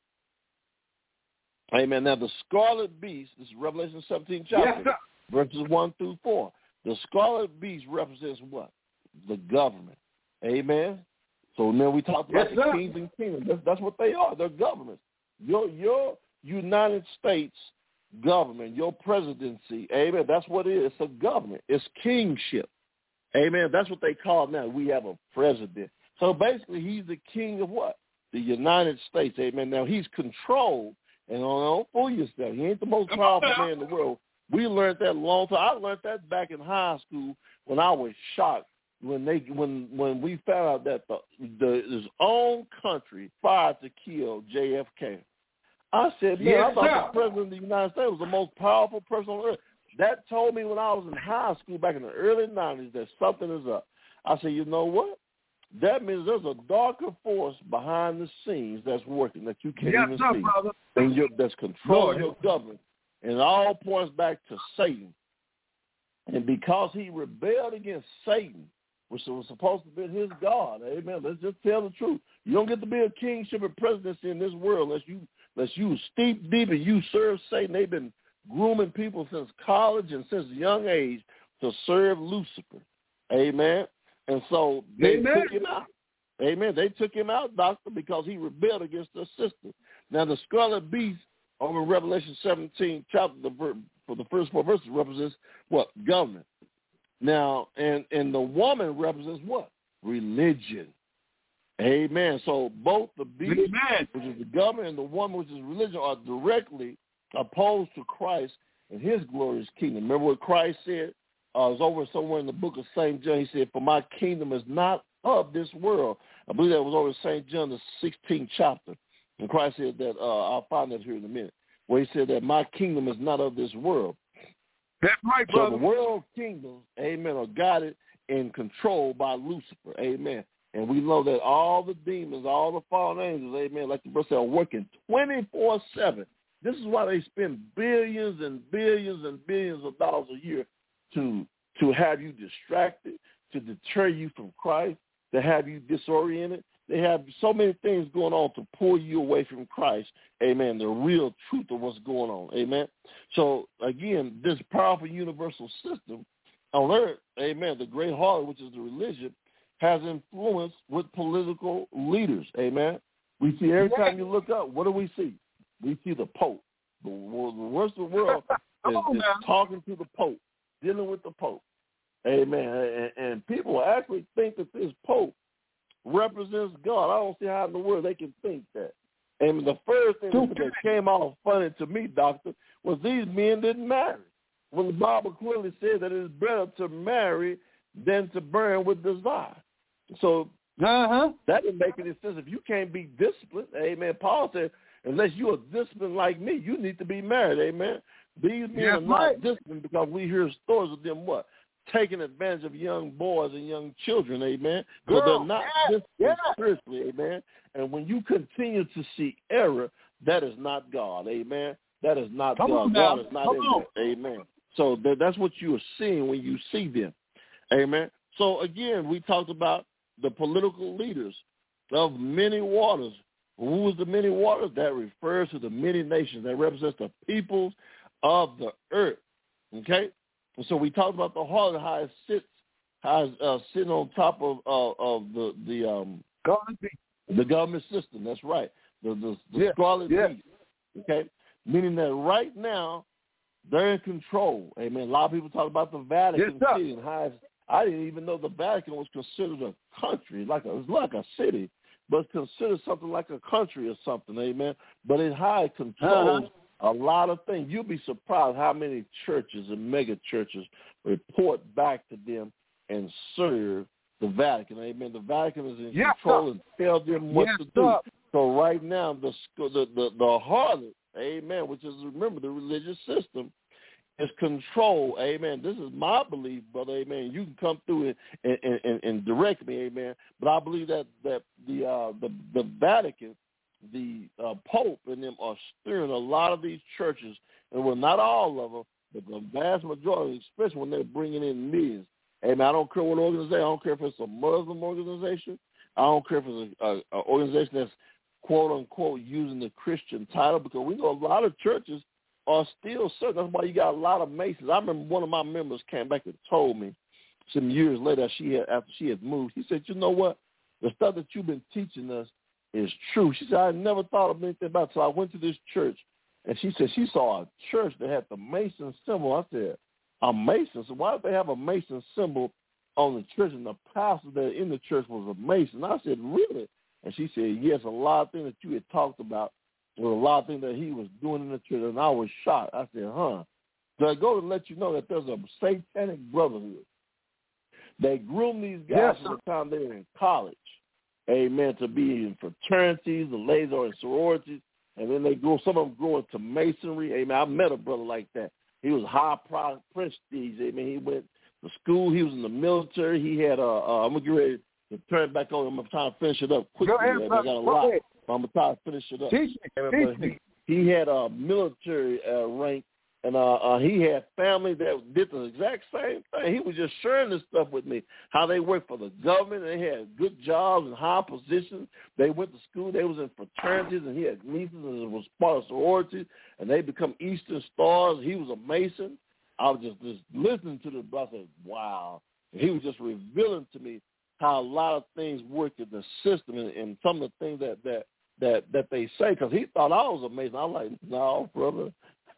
Amen. Now, the scarlet beast, this is Revelation seventeenth chapter, yes, verses one through four. The scarlet beast represents what? The government. Amen. So now we talked about yes, the sir. kings and kingdoms. That's, that's what they are. They're governments. Your your United States government, your presidency, amen, that's what it is. It's a government. It's kingship. Amen. That's what they call it now. We have a president. So basically he's the king of what? The United States. Amen. Now he's controlled, and don't fool yourself. He ain't the most powerful man in the world. We learned that a long time. I learned that back in high school when I was shocked. When they when when we found out that the, the his own country tried to kill J F K, I said, man, yes, I thought sir. the president of the United States was the most powerful person on earth. That told me when I was in high school back in the early nineties that something is up. I said, you know what? That means there's a darker force behind the scenes that's working that you can't yes, even sir, see, brother. and you're, that's controlling Lord. your government. And it all points back to Satan. And because he rebelled against Satan, which was supposed to be his God, amen. Let's just tell the truth. You don't get to be a kingship and presidency in this world unless you unless you steep deep and you serve Satan. They've been grooming people since college and since young age to serve Lucifer, amen. And so they Amen. took him out, amen. They took him out, doctor, because he rebelled against the system. Now the scarlet beast over in Revelation seventeen chapter, the, for the first four verses represents what? Government. Now, and, and the woman represents what? Religion. Amen. So both the beast, Amen. which is the government, and the woman, which is religion, are directly opposed to Christ and his glorious kingdom. Remember what Christ said? Uh, it was over somewhere in the book of Saint John. He said, for my kingdom is not of this world. I believe that was over Saint John, the sixteenth chapter. And Christ said that, uh, I'll find that here in a minute, where he said that my kingdom is not of this world. That's right, brother. So the world kingdoms, amen, are guided and controlled by Lucifer, amen. And we know that all the demons, all the fallen angels, amen, like the brother said, are working twenty-four seven. This is why they spend billions and billions and billions of dollars a year to to have you distracted, to deter you from Christ, to have you disoriented. They have so many things going on to pull you away from Christ, amen, the real truth of what's going on, amen. So, again, this powerful universal system on earth, amen, the great harlot, which is the religion, has influence with political leaders, amen. We see every time you look up, what do we see? We see the Pope. The, the worst of the world is, is talking to the Pope, dealing with the Pope, amen. And, and people actually think that this Pope represents God. I don't see how in the world they can think that. And the first thing that came off funny to me, doctor, was these men didn't marry. When the Bible clearly says that it is better to marry than to burn with desire. So uh-huh. that didn't make any sense. If you can't be disciplined, amen. Paul said, unless you are disciplined like me, you need to be married, amen. These men yeah, are not right. disciplined because we hear stories of them what? Taking advantage of young boys and young children, amen. So they're not yeah, disciplined yeah. spiritually, amen. And when you continue to see error, that is not God, amen. That is not Come God. God is not Come in on. there, amen. So that, that's what you are seeing when you see them, amen. So again, we talked about the political leaders of many waters Who was the many waters? That refers to the many nations. That represents the peoples of the earth. Okay? And so we talked about the harlot, how it sits, how it's uh, sitting on top of uh, of the the um government the government system. That's right. The the, the yeah. scarlet yeah. beast. Okay? Meaning that right now they're in control. Amen. A lot of people talk about the Vatican yes, City and how it's, I didn't even know the Vatican was considered a country, like a, it's like a city, but it's considered something like a country or something, amen. But it how it controls uh-huh. a lot of things. You'll be surprised how many churches and mega churches report back to them and serve the Vatican, amen. The Vatican is in yes, control sir. and tell them what yes, to do. Sir. So right now, the the the, the harlot, amen, which is, remember, the religious system, is control, amen. This is my belief, brother, amen. You can come through and, and, and, and direct me, amen. But I believe that, that the, uh, the the Vatican, the uh, Pope and them are steering a lot of these churches, and well, not all of them, but the vast majority, especially when they're bringing in millions. Amen. I don't care what organization. I don't care if it's a Muslim organization. I don't care if it's an organization that's quote-unquote using the Christian title, because we know a lot of churches are still certain. That's why you got a lot of Masons. I remember one of my members came back and told me some years later, she had, after she had moved, he said, you know what? The stuff that you've been teaching us is true. She said, I never thought of anything about it. So I went to this church, and she said she saw a church that had the Mason symbol. I said, a Mason? So why did they have a Mason symbol on the church? And the pastor that in the church was a Mason. I said, really? And she said, yes, a lot of things that you had talked about were a lot of things that he was doing in the church, and I was shocked. I said, huh. So I go to let you know that there's a satanic brotherhood. They groom these guys yes, from the time they're in college, amen, to be in fraternities, the ladies are in sororities, and then they grow, some of them grow into masonry, amen. I met a brother like that. He was high prestige, amen. He went to school. He was in the military. He had a, uh, I'm going to get ready to turn it back on. I'm trying to finish it up quickly. Go ahead, I brother. got a Go lot, ahead. but I'm going to try to finish it up. Teach me. Amen. Teach me. He, he had a military uh, rank, and uh, uh, he had family that did the exact same thing. He was just sharing this stuff with me, how they worked for the government. They had good jobs and high positions. They went to school. They was in fraternities, and he had nieces and was part of sororities, and they become Eastern Stars. He was a Mason. I was just, just listening to this, but I said, wow. And he was just revealing to me how a lot of things work in the system and, and some of the things that, that, that, that they say, because he thought I was amazing. I'm like, no, brother.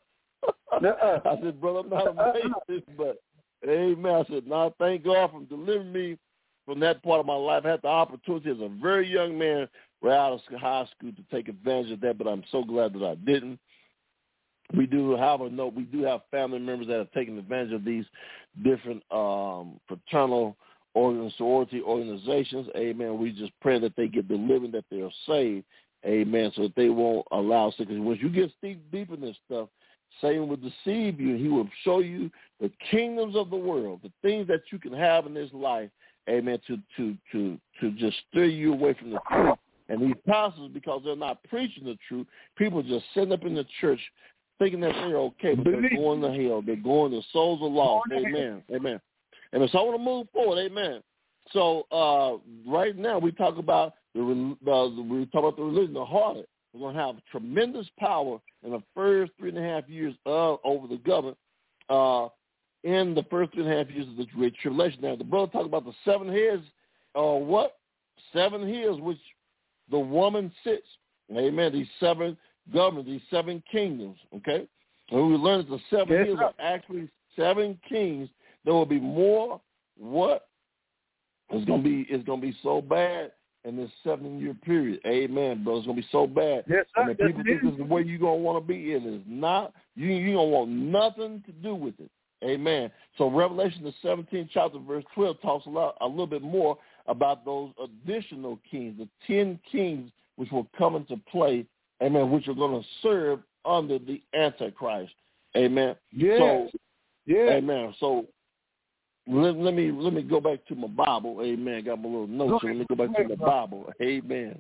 I said, brother, I'm not amazing, but amen. I said, no, thank God for delivering me from that part of my life. I had the opportunity as a very young man right out of high school to take advantage of that, but I'm so glad that I didn't. We do, however, no, we do have family members that have taken advantage of these different um, fraternal or sorority organizations. Amen. We just pray that they get delivered, that they are saved. Amen. So that they won't allow sickness. Once you get deep, deep in this stuff, Satan will deceive you. He will show you the kingdoms of the world, the things that you can have in this life. Amen. To to to to just steer you away from the truth. And these pastors, because they're not preaching the truth, people just sitting up in the church thinking that they're okay, but they're going to hell. They're going to souls of lost. Amen. Amen. And so I want to move forward. Amen. So uh, right now we talk about the, uh, we talk about the religion, the harlot. We're going to have tremendous power in the first three and a half years of over the government. Uh, in the first three and a half years of the Great Tribulation. Now the brother talked about the seven heads. Uh, what seven hills which the woman sits? Amen. These seven governments, these seven kingdoms, okay? And we learned that the seven yes, hills sir. are actually seven kings. There will be more. What? It's gonna be it's gonna be so bad in this seven year period. Amen, bro. It's gonna be so bad. Yes, sir. And Yes, people think this is where you're gonna want to be. It is not. You you don't want nothing to do with it. Amen. So Revelation the seventeenth chapter, verse twelve, talks a lot a little bit more about those additional kings, the ten kings which will come into play. Amen, which are going to serve under the Antichrist. Amen. Yes. So, yes. amen. So let, let me let me go back to my Bible. Amen. Got my little notes. So let me go back to my Bible. Amen.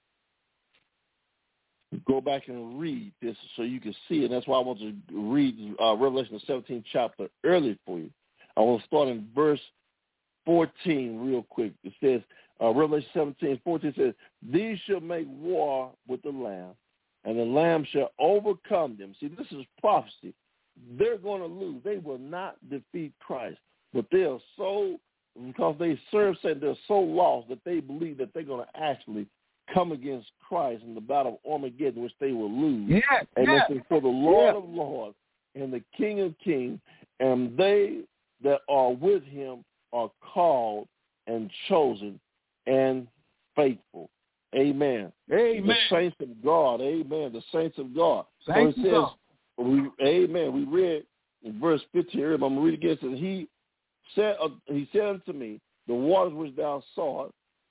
Go back and read this so you can see it. That's why I want to read uh, Revelation the seventeenth chapter early for you. I will start in verse fourteen real quick. It says, uh, Revelation seventeen, fourteen says, these shall make war with the Lamb, and the Lamb shall overcome them. See, this is prophecy. They're going to lose. They will not defeat Christ, but they are so, because they serve Satan, they're so lost that they believe that they're going to actually come against Christ in the battle of Armageddon, which they will lose. Yeah, and yeah. listen, for the Lord yeah. of Lords and the King of Kings, and they that are with him are called and chosen and faithful. Amen. Amen. The saints of God. Amen. The saints of God. Thank so it you, says, God. we, amen. We read in verse fifteen. I'm going to read it again. It says, he said, uh, he said unto me, the waters which thou sawest,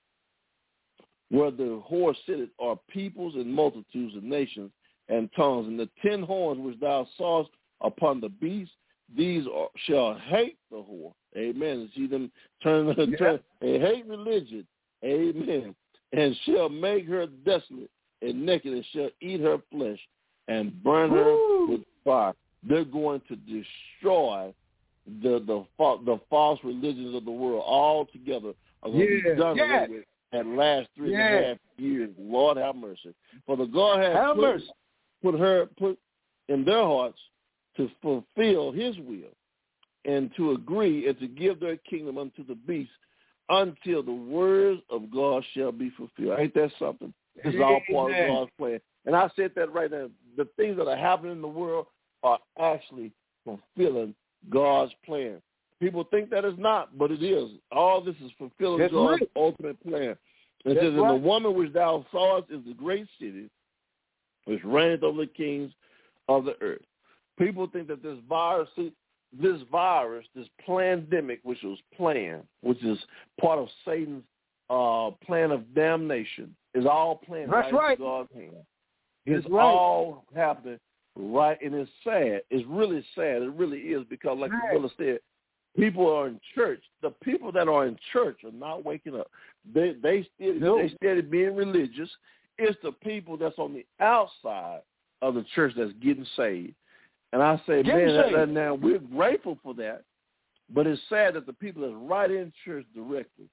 where the horse sitteth, are peoples and multitudes and nations and tongues. And the ten horns which thou sawest upon the beast, these are, shall hate the whore. Amen. See them turn, yeah. turn and hate religion. Amen. And shall make her desolate and naked, and shall eat her flesh and burn Woo. her with fire. They're going to destroy the the the false religions of the world altogether. Are going yeah. to be done yeah. away with at last three yeah. and a half years. Lord have mercy. For the God has have put, mercy. put her put in their hearts to fulfill his will and to agree and to give their kingdom unto the beast until the words of God shall be fulfilled. Ain't that something? This is all part of God's plan. And I said that right now. The things that are happening in the world are actually fulfilling God's plan. People think that it's not, but it is. All this is fulfilling That's God's right. ultimate plan. It That's says, right. and the woman which thou sawest is the great city, which reigneth over the kings of the earth. People think that this virus, this virus, this pandemic, which was planned, which is part of Satan's uh, plan of damnation, is all planned That's right, right. into God's hand. That's It's right. all happening right, and it's sad. It's really sad. It really is, because like right. the brother said, people are in church. The people that are in church are not waking up. They they still nope. they still being religious. It's the people that's on the outside of the church that's getting saved. And I say, getting man, that, saved. that now we're grateful for that, but it's sad that the people that's right in church directly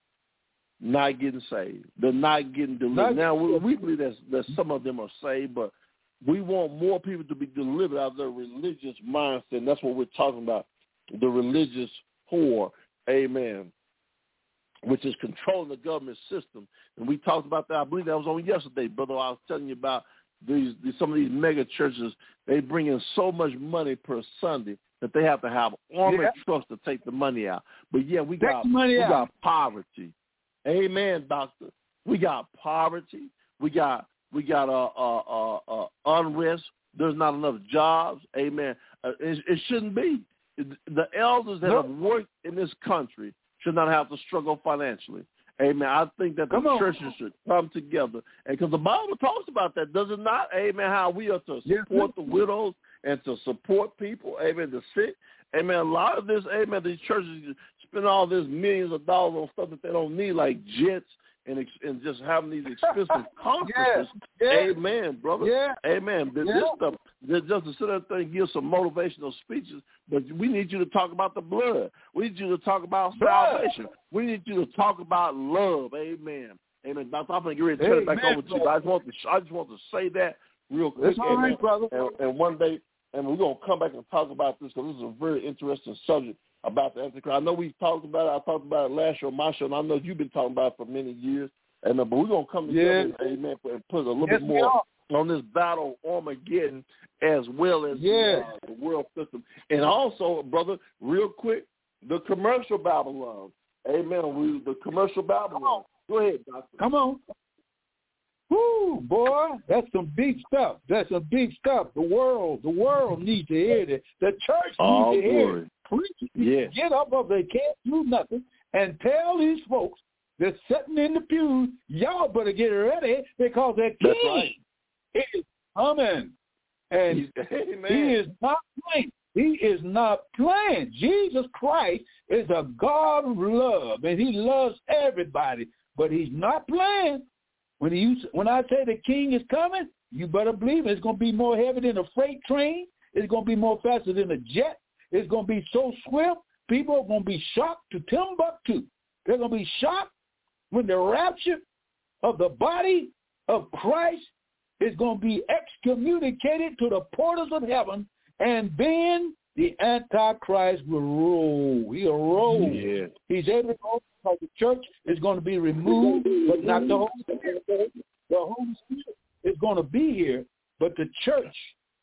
not getting saved. They're not getting delivered. Not, now we, we believe that that some of them are saved, but we want more people to be delivered out of their religious mindset. And that's what we're talking about, the religious whore, amen, which is controlling the government system. And we talked about that. I believe that was on yesterday, brother. I was telling you about these, these some of these mega churches. They bring in so much money per Sunday that they have to have armored yeah. trucks to take the money out. But, yeah, we take got money we out. got poverty. Amen, doctor. We got poverty. We got we got uh, uh, uh, uh, unrest. There's not enough jobs. Amen. Uh, it, it shouldn't be. The elders that nope. have worked in this country should not have to struggle financially. Amen. I think that the come churches on. should come together. And because the Bible talks about that, does it not? Amen. How we are to support yes. the widows and to support people. Amen. The sick. Amen. A lot of this, amen, these churches spend all this millions of dollars on stuff that they don't need, like jets and ex- and just having these expensive conferences. yeah. Yeah. Amen, brother. Yeah. Amen. This yeah. stuff, just to sit there and give some motivational speeches, but we need you to talk about the blood. We need you to talk about blood. salvation. We need you to talk about love. Amen. Amen. Doctor, I'm going to get ready to turn it back Amen, over to you. But I just want to, I just want to say that real quick. That's all right, brother. And, and one day, and we're going to come back and talk about this, because this is a very interesting subject about the Antichrist. I know we've talked about it. I talked about it last show, my show, and I know you've been talking about it for many years. Amen. But we're going to come together, yeah. amen, and put a little yes, bit more on this battle of Armageddon, as well as yeah. the, uh, the world system. And also, brother, real quick, the commercial Babylon. Amen. We, the commercial Babylon. Go ahead, doctor. Come on. Woo, boy, that's some big stuff. That's some big stuff. The world, the world needs to hear it. The church needs oh, to hear glory. it. Preach, yes. Get up of they can't do nothing and tell these folks that's sitting in the pews, y'all better get ready, because the king right. is coming. And Amen. he is not playing. He is not playing. Jesus Christ is a God of love, and he loves everybody, but he's not playing. When he, when I say the king is coming, you better believe it. It's going to be more heavy than a freight train. It's going to be more faster than a jet. It's going to be so swift, people are going to be shocked to Timbuktu. They're going to be shocked when the rapture of the body of Christ is going to be excommunicated to the portals of heaven, and then the Antichrist will roll. He'll roll. Yeah. He's able to go because the church is going to be removed, but not the Holy Spirit. The Holy Spirit is going to be here, but the church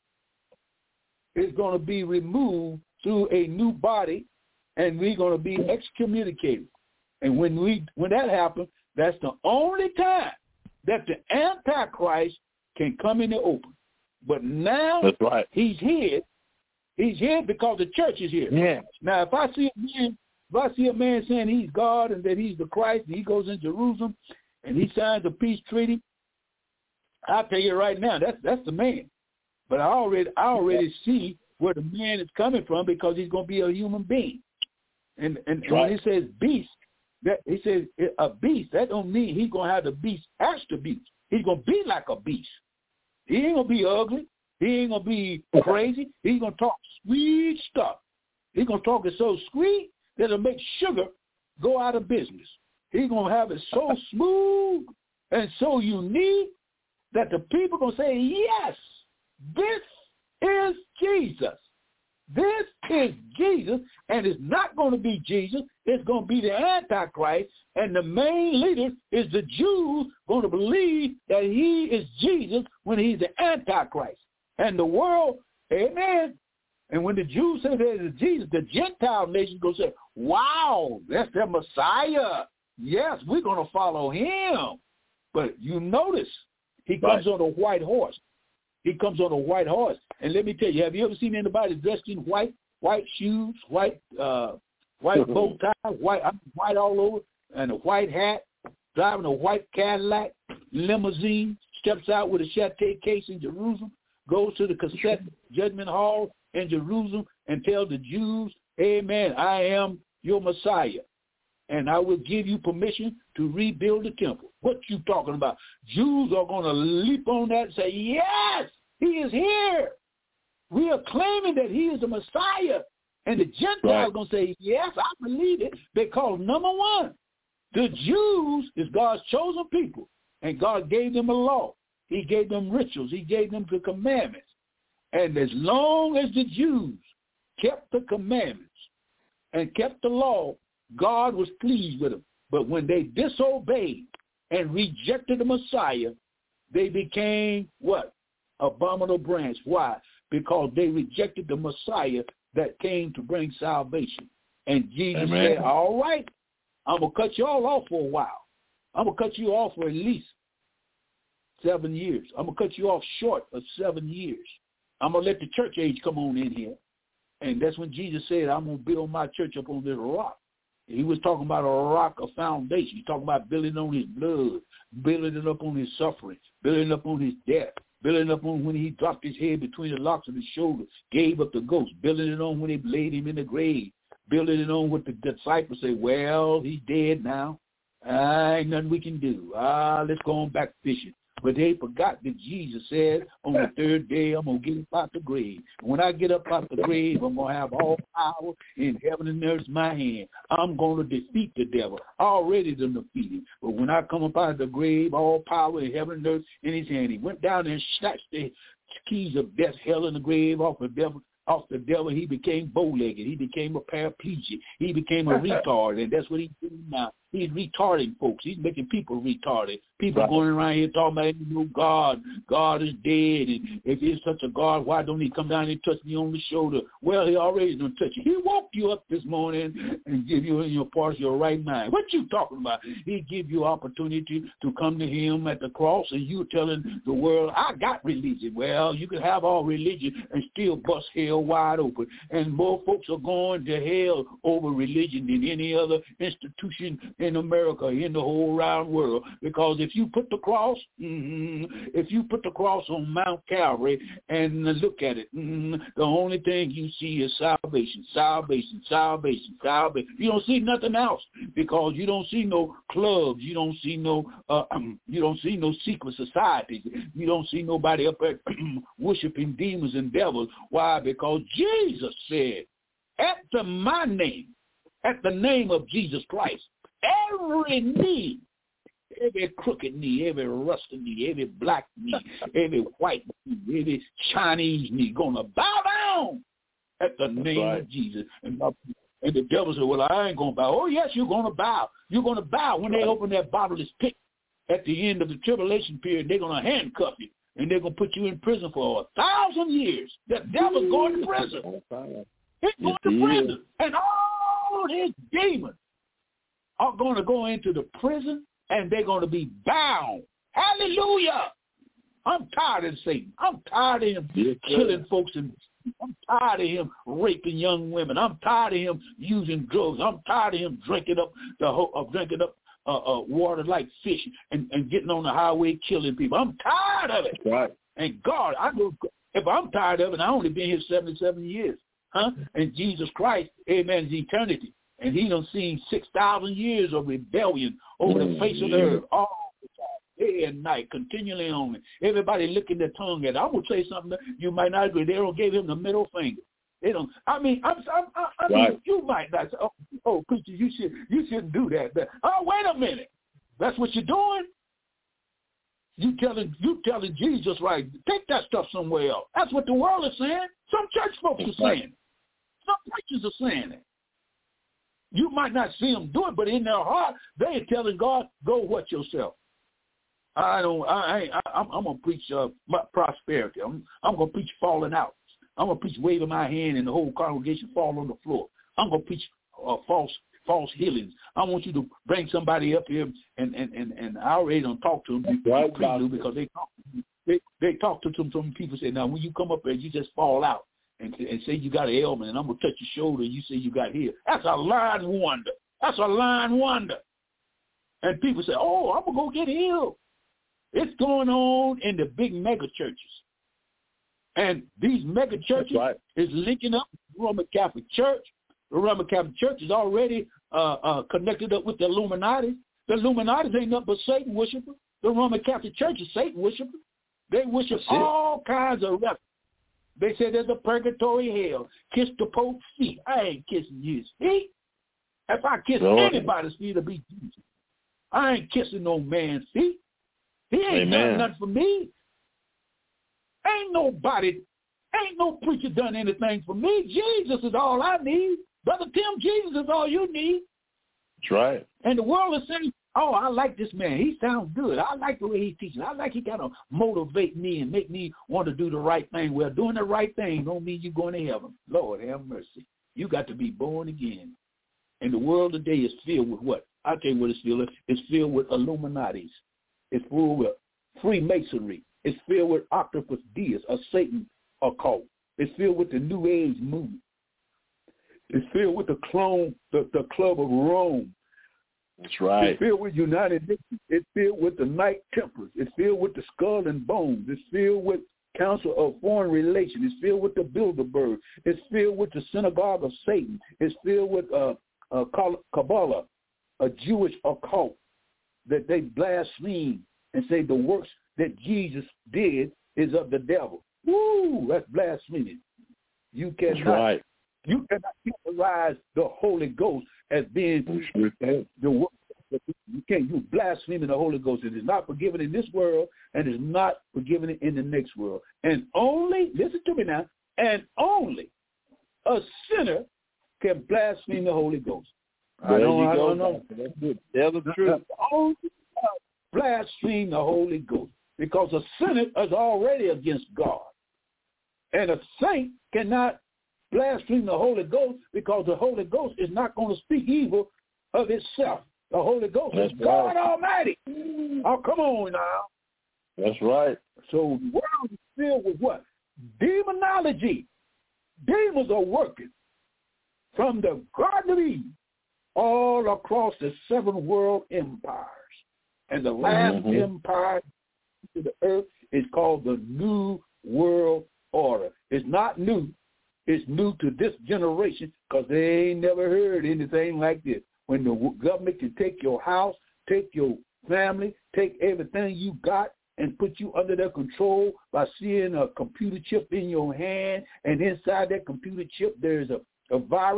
is going to be removed through a new body, and we're going to be excommunicated. And when we when that happens, that's the only time that the Antichrist can come in the open. But now That's right. he's here. He's here because the church is here. Yeah. Now, if I see a man, if I see a man saying he's God and that he's the Christ, and he goes in Jerusalem and he signs a peace treaty, I'll tell you right now, that's that's the man. But I already I already see where the man is coming from, because he's going to be a human being. And and, and right. when he says beast, that he says a beast, that don't mean he's going to have the beast attributes. He's going to be like a beast. He ain't going to be ugly. He ain't going to be crazy. He's going to talk sweet stuff. He's going to talk it so sweet that it'll make sugar go out of business. He's going to have it so smooth and so unique that the people going to say, yes, this is Jesus. This is Jesus, and it's not going to be Jesus. It's going to be the Antichrist, and the main leader is the Jews going to believe that he is Jesus when he's the Antichrist. And the world, amen. And when the Jews say that is Jesus, the Gentile nation is going to say, wow, that's their Messiah. Yes, we're going to follow him. But you notice, he comes right. on a white horse. He comes on a white horse. And let me tell you, have you ever seen anybody dressed in white, white shoes, white uh, white bow tie, white white all over, and a white hat, driving a white Cadillac limousine, steps out with a Chate case in Jerusalem, goes to the cassette judgment hall in Jerusalem and tells the Jews, amen, I am your Messiah, and I will give you permission to rebuild the temple. What you talking about? Jews are going to leap on that and say, yes, he is here. We are claiming that he is the Messiah. And the Gentiles right. are going to say, yes, I believe it, because number one, the Jews is God's chosen people, and God gave them a law. He gave them rituals. He gave them the commandments. And as long as the Jews kept the commandments and kept the law, God was pleased with them. But when they disobeyed and rejected the Messiah, they became what? Abominable branch. Why? Because they rejected the Messiah that came to bring salvation. And Jesus Amen. Said, all right, I'm going to cut you all off for a while. I'm going to cut you off for at least seven years. I'm going to cut you off short of seven years. I'm going to let the church age come on in here. And that's when Jesus said, I'm going to build my church up on this rock. He was talking about a rock of foundation. He's talking about building on his blood, building it up on his suffering, building up on his death, building up on when he dropped his head between the locks of his shoulders, gave up the ghost, building it on when they laid him in the grave, building it on what the disciples say, well, he's dead now. Ah, ain't nothing we can do. Ah, let's go on back fishing. But they forgot that Jesus said, on the third day, I'm going to get up out the grave. And when I get up out the grave, I'm going to have all power in heaven and earth in my hand. I'm going to defeat the devil. I already done defeated. But when I come up out of the grave, all power in heaven and earth in his hand. He went down there and snatched the keys of death, hell, and the grave off the devil. Off the devil, he became bow-legged. He became a paraplegic. He became a retard, and that's what he's doing now. He's retarding folks. He's making people retarded. People right. going around here talking about, you know, God, God is dead, and if he's such a God, why don't he come down and touch me on the shoulder? Well, he already done touch you. He woke you up this morning and give you in your parts your right mind. What you talking about? He give you opportunity to come to him at the cross, and you telling the world, I got religion. Well, you can have all religion and still bust hell wide open, and more folks are going to hell over religion than any other institution in America, in the whole round world. Because if you put the cross, mm-hmm, if you put the cross on Mount Calvary and look at it, mm-hmm, the only thing you see is salvation, salvation, salvation, salvation. You don't see nothing else, because you don't see no clubs, you don't see no, uh, you don't see no secret societies, you don't see nobody up there worshiping demons and devils. Why? Because Jesus said, at the, my name, at the name of Jesus Christ, every knee every crooked knee, every rusty knee, every black knee, every white knee, every Chinese knee gonna bow down at the That's name right. of Jesus. And, and the devil said, well, I ain't gonna bow. Oh, yes, you're gonna bow. You're gonna bow when right. they open that bottomless pit at the end of the tribulation period. They're gonna handcuff you and they're gonna put you in prison for a thousand years. The devil's going to prison. He's going to prison, and all his demons are going to go into the prison, and they're going to be bound. Hallelujah! I'm tired of Satan. I'm tired of him yes, killing folks, and I'm tired of him raping young women. I'm tired of him using drugs. I'm tired of him drinking up the whole, uh, drinking up uh, uh, water like fish and, and getting on the highway killing people. I'm tired of it. Right. And God, I know if I'm tired of it, I only been here seventy-seven years, huh? And Jesus Christ, amen, is eternity. And he done seen six thousand years of rebellion over the face of the earth, all the time, day and night, continually on it. Everybody licking their tongue at it. I'm going to say something that you might not agree. They don't give him the middle finger. They don't. I mean, I'm, I'm, I, I right. mean, you might not say, oh, oh, preacher, you, should, you shouldn't do that. But, oh, wait a minute. That's what you're doing? You telling, you telling Jesus, right, take that stuff somewhere else. That's what the world is saying. Some church folks are saying it. Some preachers are saying it. You might not see them do it, but in their heart, they're telling God, go what yourself. I don't, I ain't, I, I'm, I'm going to preach uh, prosperity. I'm, I'm going to preach falling out. I'm going to preach waving my hand and the whole congregation fall on the floor. I'm going to preach uh, false false healings. I want you to bring somebody up here, and, and, and, and I already don't talk to them right, because they talk, they, they talk to some, some people say, now, when you come up there, you just fall out. And, and say you got an ailment, and I'm going to touch your shoulder, and you say you got healed. That's a lying wonder. That's a lying wonder. And people say, oh, I'm going to go get healed. It's going on in the big mega churches. And these mega churches right. is linking up with the Roman Catholic Church. The Roman Catholic Church is already uh, uh, connected up with the Illuminati. The Illuminati ain't nothing but Satan worshipers. The Roman Catholic Church is Satan worshipers. They worship all kinds of references. They say there's a purgatory hell. Kiss the Pope's feet. I ain't kissing his feet. If I kiss no. anybody's feet, it'll be Jesus. I ain't kissing no man's feet. He ain't Amen. done nothing for me. Ain't nobody, ain't no preacher done anything for me. Jesus is all I need. Brother Tim, Jesus is all you need. That's right. And the world is saying, oh, I like this man. He sounds good. I like the way he teaches. I like he got to motivate me and make me want to do the right thing. Well, doing the right thing don't mean you're going to heaven. Lord, have mercy. You got to be born again. And the world today is filled with what? I'll tell you what it's filled with. It's filled with Illuminatis. It's filled with Freemasonry. It's filled with octopus deists, a Satan occult. It's filled with the New Age movement. It's filled with the clone, the, the Club of Rome. That's right. It's filled with United Nations. It's filled with the Knight Templars. It's filled with the Skull and Bones. It's filled with Council of Foreign Relations. It's filled with the Bilderberg. It's filled with the Synagogue of Satan. It's filled with uh, uh, Kabbalah, a Jewish occult that they blaspheme and say the works that Jesus did is of the devil. Woo, that's blasphemy. You cannot, that's right. You cannot categorize the Holy Ghost as being the work. You can't. You blaspheme the Holy Ghost. It is not forgiven in this world, and is not forgiven in the next world. And only, listen to me now, and only a sinner can blaspheme the Holy Ghost. There I don't, you I go. don't know. That's good. Tell the truth. Only blaspheme the Holy Ghost, because a sinner is already against God, and a saint cannot blaspheme the Holy Ghost, because the Holy Ghost is not going to speak evil of itself. The Holy Ghost That's is God right. Almighty. Oh, come on now. That's right. So the world is filled with what? Demonology. Demons are working from the Garden of Eden all across the seven world empires. And the last mm-hmm. empire to the earth is called the New World Order. It's not new. It's new to this generation, because they ain't never heard anything like this. When the government can take your house, take your family, take everything you got, and put you under their control by seeing a computer chip in your hand, and inside that computer chip there's a, a virus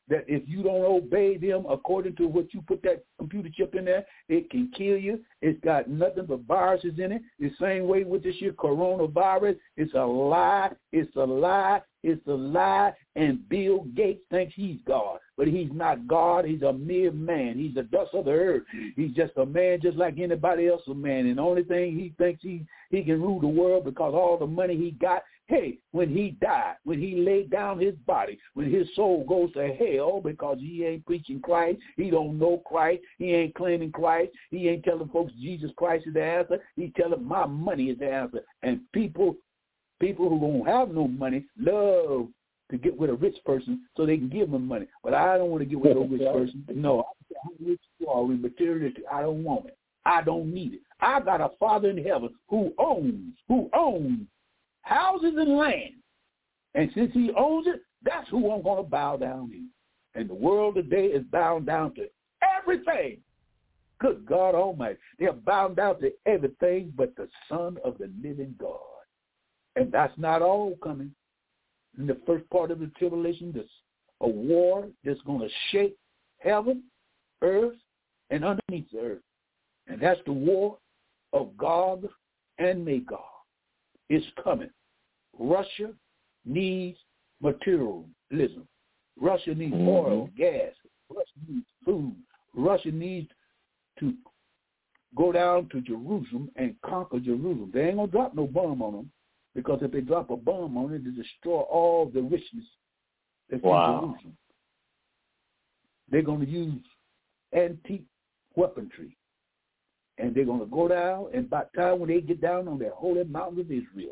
that if you don't obey them according to what you put that computer chip in there, it can kill you. It's got nothing but viruses in it. The same way with this year coronavirus. It's a lie. It's a lie. It's a lie. And Bill Gates thinks he's God, but he's not God. He's a mere man. He's the dust of the earth. He's just a man just like anybody else a man. And the only thing he thinks he, he can rule the world because all the money he got. Hey, when he died, when he laid down his body, when his soul goes to hell because he ain't preaching Christ, he don't know Christ, he ain't claiming Christ, he ain't telling folks Jesus Christ is the answer, he's telling my money is the answer. And people people who don't have no money love to get with a rich person so they can give them money. But I don't want to get with a rich person. No, I'm rich you are with materialistic. I don't want it. I don't need it. I got a Father in heaven who owns, who owns houses and land. And since he owns it, that's who I'm going to bow down to. And the world today is bound down to everything. Good God Almighty. They're bound down to everything but the Son of the living God. And that's not all coming. In the first part of the tribulation, there's a war that's going to shake heaven, earth, and underneath the earth. And that's the war of Gog and Magog. It's coming. Russia needs materialism. Russia needs mm-hmm. oil, gas. Russia needs food. Russia needs to go down to Jerusalem and conquer Jerusalem. They ain't going to drop no bomb on them, because if they drop a bomb on it, they destroy all the richness that's wow. in Jerusalem. They're going to use antique weaponry. And they're going to go down, and by the time when they get down on that holy mountain of Israel,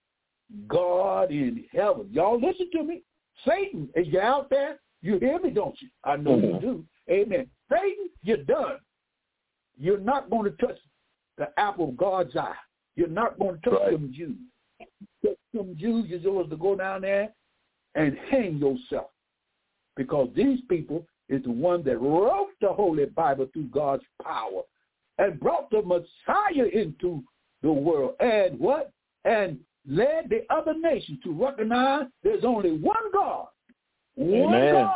God in heaven, y'all listen to me. Satan, is you out there? You hear me, don't you? I know mm-hmm. you do. Amen. Satan, you're done. You're not going to touch the apple of God's eye. You're not going to touch right. them Jews. Touch them Jews, you're supposed to go down there and hang yourself, because these people is the one that wrote the Holy Bible through God's power and brought the Messiah into the world. And what? And led the other nations to recognize there's only one God. One Amen. God.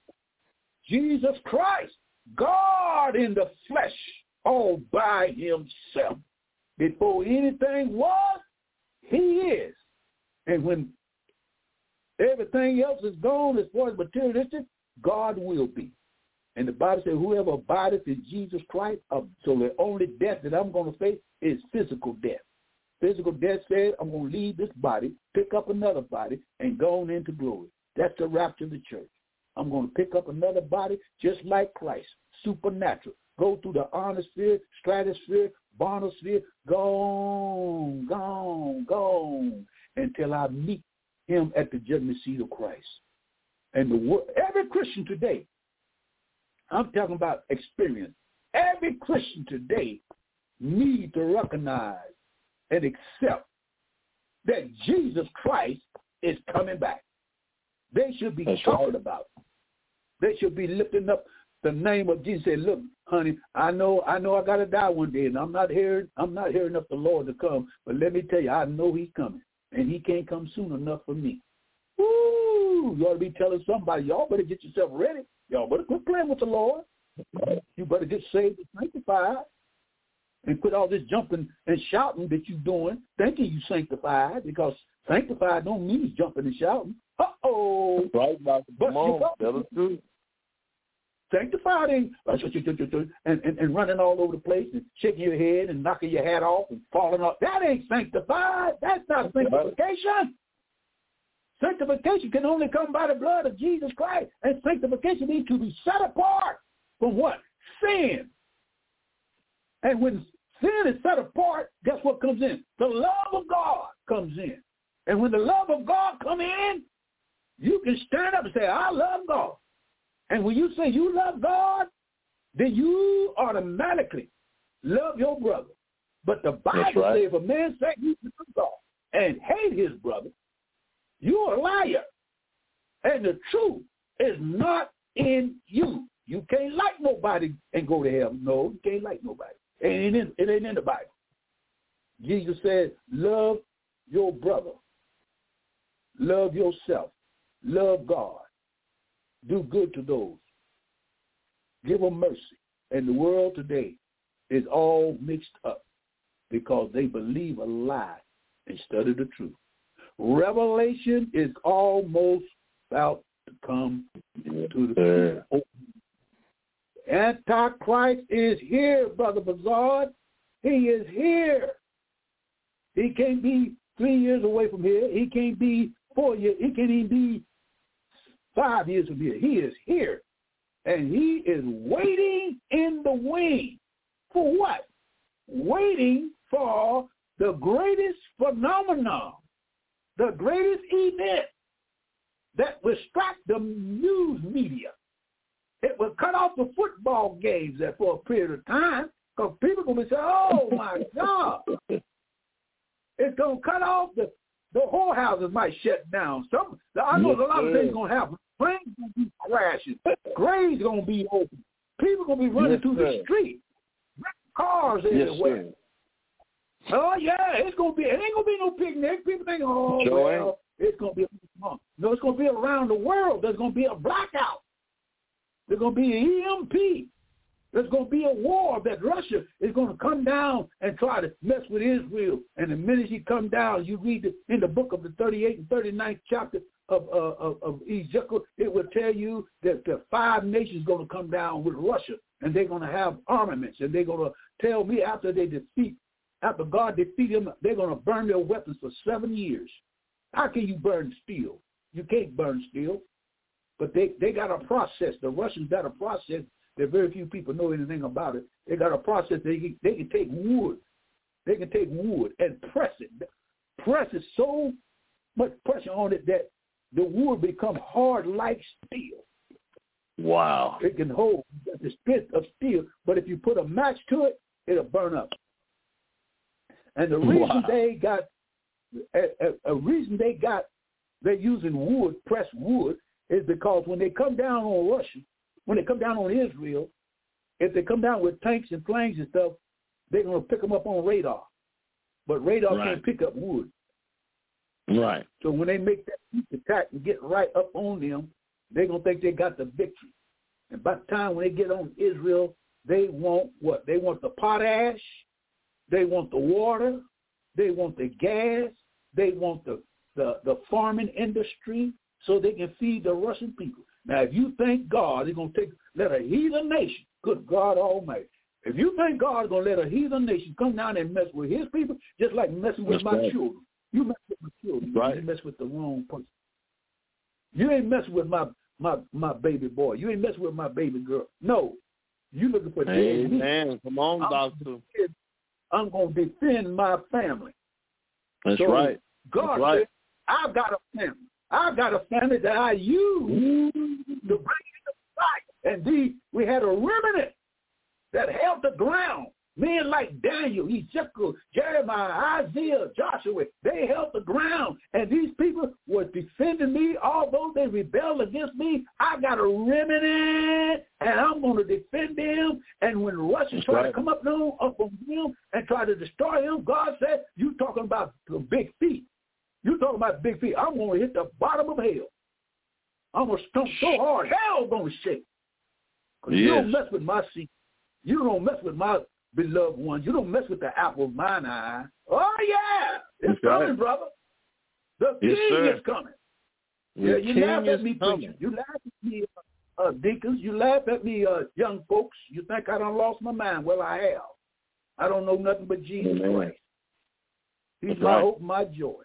Jesus Christ. God in the flesh, all by himself. Before anything was, he is. And when everything else is gone as far as materialistic, God will be. And the Bible says, whoever abideth in Jesus Christ, uh, so the only death that I'm going to face is physical death. Physical death says, I'm going to leave this body, pick up another body, and go on into glory. That's the rapture of the church. I'm going to pick up another body just like Christ, supernatural. Go through the ionosphere, stratosphere, bonosphere, gone, gone, gone, until I meet him at the judgment seat of Christ. And the every Christian today, I'm talking about experience. Every Christian today needs to recognize and accept that Jesus Christ is coming back. They should be That's talking right. about it. They should be lifting up the name of Jesus. Say, look, honey, I know, I know, I gotta die one day, and I'm not hearing, I'm not hearing up the Lord to come. But let me tell you, I know He's coming, and He can't come soon enough for me. Woo! You ought to be telling somebody, y'all better get yourself ready. Y'all better quit playing with the Lord. You better get saved and sanctified, and quit all this jumping and shouting that you're doing, thinking you sanctified, because sanctified don't mean jumping and shouting. Uh-oh. Right, Doctor Come on. Tell us true. Sanctified ain't and, and, and running all over the place and shaking your head and knocking your hat off and falling off. That ain't sanctified. That's not sanctification. Sanctification can only come by the blood of Jesus Christ. And sanctification needs to be set apart from what? Sin. And when sin is set apart, guess what comes in? The love of God comes in. And when the love of God comes in, you can stand up and say, I love God. And when you say you love God, then you automatically love your brother. But the Bible right. says if a man say he loves God and hate his brother, you're a liar. And the truth is not in you. You can't like nobody and go to hell. No, you can't like nobody. It ain't in, it ain't in the Bible. Jesus said, love your brother. Love yourself. Love God. Do good to those. Give them mercy. And the world today is all mixed up because they believe a lie instead of the truth. Revelation is almost about to come to the people. Antichrist is here, Brother Bazard. He is here. He can't be three years away from here. He can't be four years. He can't even be five years from here. He is here. And he is waiting in the wing. For what? Waiting for the greatest phenomenon, the greatest event that will strike the news media. It will cut off the football games there for a period of time because people are going to say, oh, my God. It's going to cut off the, the whorehouses might shut down. Some, I know yes, a lot of things going to happen. Planes going to be crashing. Graves going to be open. People going to be running yes, through sir. the street. Cars everywhere. Yes, oh, yeah, it's going to be, it ain't going to be no picnic. People think, oh, sure well, ain't. It's going to be a month. No, it's going to be around the world. There's going to be a blackout. There's going to be an E M P. There's going to be a war that Russia is going to come down and try to mess with Israel. And the minute she come down, you read the, in the book of the thirty-eighth and thirty-ninth chapter of, uh, of, of Ezekiel, it will tell you that the five nations going to come down with Russia, and they're going to have armaments, and they're going to tell me after they defeat, after God defeat them, they're going to burn their weapons for seven years. How can you burn steel? You can't burn steel. But they, they got a process. The Russians got a process that very few people know anything about it. They got a process. They can, they can take wood. They can take wood and press it. Press it so much pressure on it that the wood become hard like steel. Wow. It can hold the strength of steel, but if you put a match to it, it'll burn up. And the reason wow. they got a, a, a reason they got they're using wood, pressed wood, is because when they come down on Russia, when they come down on Israel, if they come down with tanks and planes and stuff, they're going to pick them up on radar. But radar right. can't pick up wood. Right. So when they make that attack and get right up on them, they're going to think they got the victory. And by the time when they get on Israel, they want what? They want the potash. They want the water. They want the gas. They want the, the, the farming industry, so they can feed the Russian people. Now, if you think God is going to take let a heathen nation, good God Almighty, if you think God is going to let a heathen nation come down and mess with his people, just like messing with That's my right. children, you mess with my children, right. you mess with the wrong person. You ain't messing with my, my, my baby boy. You ain't messing with my baby girl. No, you looking for dead meat. Amen. Come on, I'm doctor. I'm going to defend my family. That's so right. God That's right. said, I've got a family. I've got a family that I use to bring in the fight. And these, we had a remnant that held the ground. Men like Daniel, Ezekiel, Jeremiah, Isaiah, Joshua, they held the ground. And these people were defending me. Although they rebelled against me, I got a remnant, and I'm going to defend them. And when Russians try right. to come up on, up on them and try to destroy them, God said, you talking about the big feet. You talking about big feet. I'm going to hit the bottom of hell. I'm going to stomp so hard, hell's going to shake. Because yes. you don't mess with my seed. You don't mess with my beloved ones. You don't mess with the apple of mine eye. Oh, yeah. It's That's coming, right. brother. The yes, king sir. is coming. The yeah, you laugh at me, coming. preacher. You laugh at me, uh, deacons. You laugh at me, uh, young folks. You think I done lost my mind. Well, I have. I don't know nothing but Jesus Amen. Christ. He's That's my right. hope and my joy.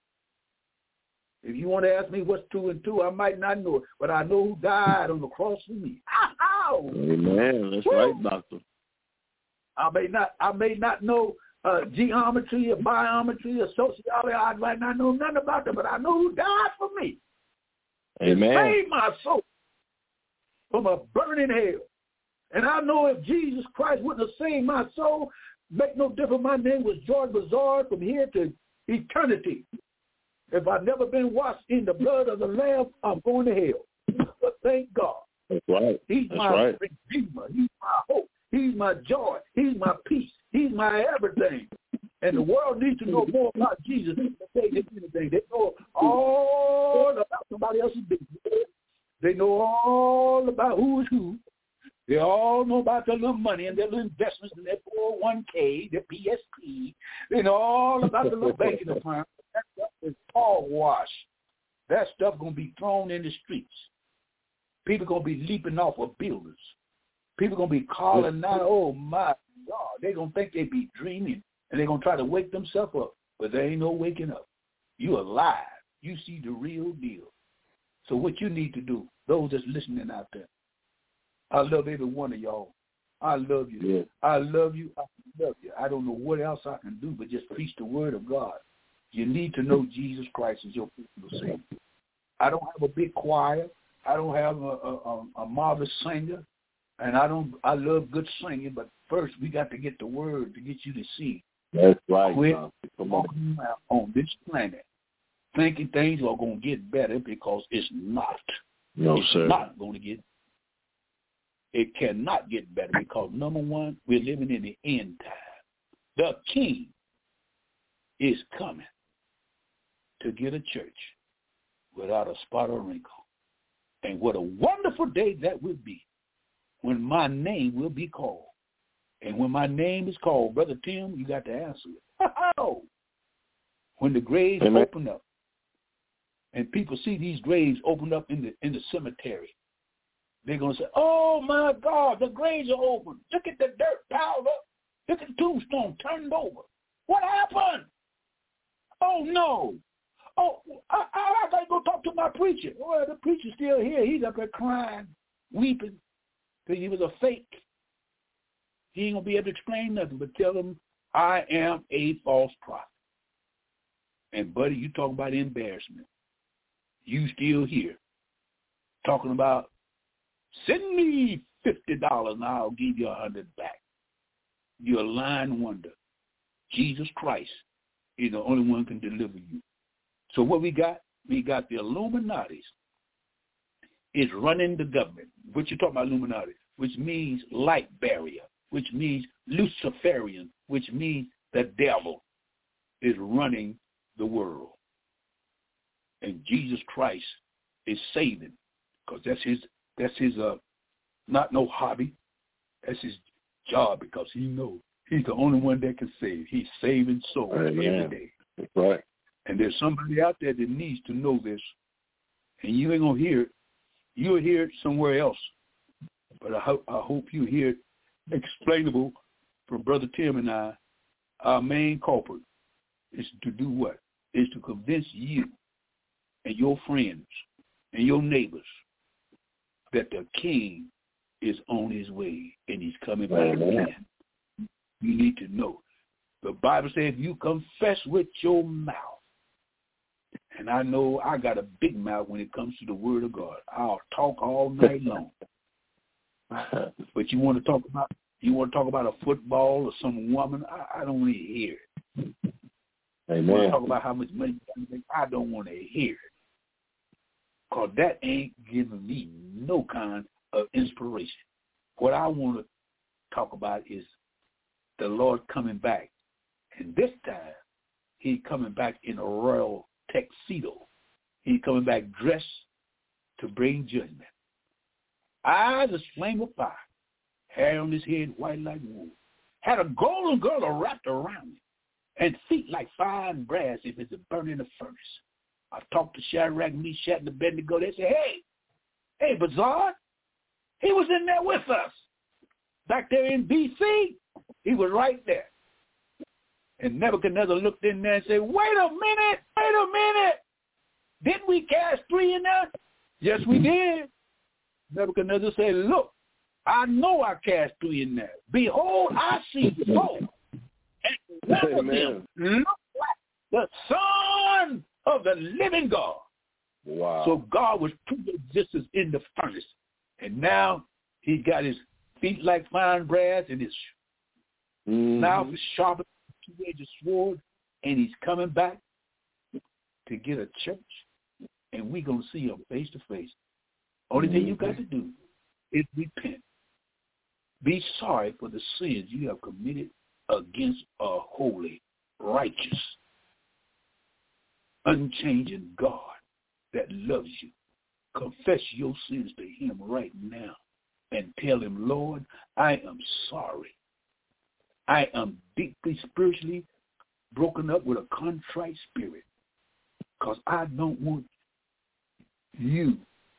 If you want to ask me what's two and two, I might not know it, but I know who died on the cross for me. Ow! Amen. That's Woo! Right, doctor. I may not, I may not know uh, geometry or biometry or sociology. I might not know nothing about that, but I know who died for me. Amen. It saved my soul from a burning hell. And I know if Jesus Christ wouldn't have saved my soul, make no difference. My name was George Bazard from here to eternity. If I've never been washed in the blood of the Lamb, I'm going to hell. But thank God. That's right. He's That's my right. redeemer. He's my hope. He's my joy. He's my peace. He's my everything. And the world needs to know more about Jesus than they did anything. They know all about somebody else's business. They know all about who is who. They all know about their little money and their little investments and their four oh one k, their P S P. They know all about the little banking account. That stuff is hogwash. That stuff going to be thrown in the streets. People going to be leaping off of buildings. People going to be calling out, oh, my God. They're going to think they be dreaming, and they're going to try to wake themselves up. But there ain't no waking up. You alive. You see the real deal. So what you need to do, those that's listening out there, I love every one of y'all. I love you. Yeah. I love you. I love you. I don't know what else I can do but just preach the word of God. You need to know Jesus Christ is your personal Savior. I don't have a big choir. I don't have a, a, a marvelous singer. And I don't. I love good singing, but first we got to get the word to get you to see. That's right. Quit Come walking around on this planet thinking things are going to get better because it's not. No, it's sir. not going to get It cannot get better because, number one, we're living in the end time. The King is coming to get a church without a spot or wrinkle. And what a wonderful day that will be when my name will be called. And when my name is called, Brother Tim, you got to answer it. Oh, when the graves Amen. open up, and people see these graves open up in the in the cemetery, they're going to say, oh, my God, the graves are open. Look at the dirt piled up. Look at the tombstone turned over. What happened? Oh, no. Oh, I, I, I got to go talk to my preacher. Well, the preacher's still here. He's up there crying, weeping, because he was a fake. He ain't going to be able to explain nothing but tell him, I am a false prophet. And, buddy, you talk about embarrassment. You still here talking about, send me fifty dollars and I'll give you a hundred back. You're a lying wonder. Jesus Christ is the only one who can deliver you. So what we got? We got the Illuminati is running the government. What you talking about, Illuminati? Which means light barrier, which means Luciferian, which means the devil is running the world. And Jesus Christ is saving, because that's his That's his, uh, not no hobby. That's his job, because he knows he's the only one that can save. He's saving souls Amen. every day. That's right. And there's somebody out there that needs to know this, and you ain't going to hear it. You'll hear it somewhere else. But I, ho- I hope you hear it explainable from Brother Tim and I. Our main culprit is to do what? Is to convince you and your friends and your neighbors that the King is on his way and he's coming back again. You need to know. The Bible says if you confess with your mouth, and I know I got a big mouth when it comes to the word of God. I'll talk all night long. But you want to talk about you want to talk about a football or some woman, I, I don't want to hear it. Amen. You want to talk about how much money you make, I don't want to hear it. Because that ain't giving me no kind of inspiration. What I want to talk about is the Lord coming back. And this time, he's coming back in a royal tuxedo. He's coming back dressed to bring judgment. Eyes as flame of fire. Hair on his head white like wool. Had a golden girdle wrapped around him. And feet like fine brass if it's a burning the furnace. I talked to Shadrach, Meshach, and Abednego. They said, hey, hey, Bazar, he was in there with us. Back there in B C, he was right there. And Nebuchadnezzar looked in there and said, wait a minute, wait a minute. Didn't we cast three in there? Yes, we did. Nebuchadnezzar said, look, I know I cast three in there. Behold, I see four. And one of them looked like the Son of the living God. Wow. So God was pre-existence in the furnace. And now he got his feet like fine brass and his mm-hmm. mouth is sharp as a two-edged sword. And he's coming back to get a church. And we're going to see him face to face. Only mm-hmm. thing you got to do is repent. Be sorry for the sins you have committed against a holy, righteous, unchanging God that loves you. confess your sins to him right now and tell him, Lord, I am sorry. I am deeply spiritually broken up with a contrite spirit because I don't want you.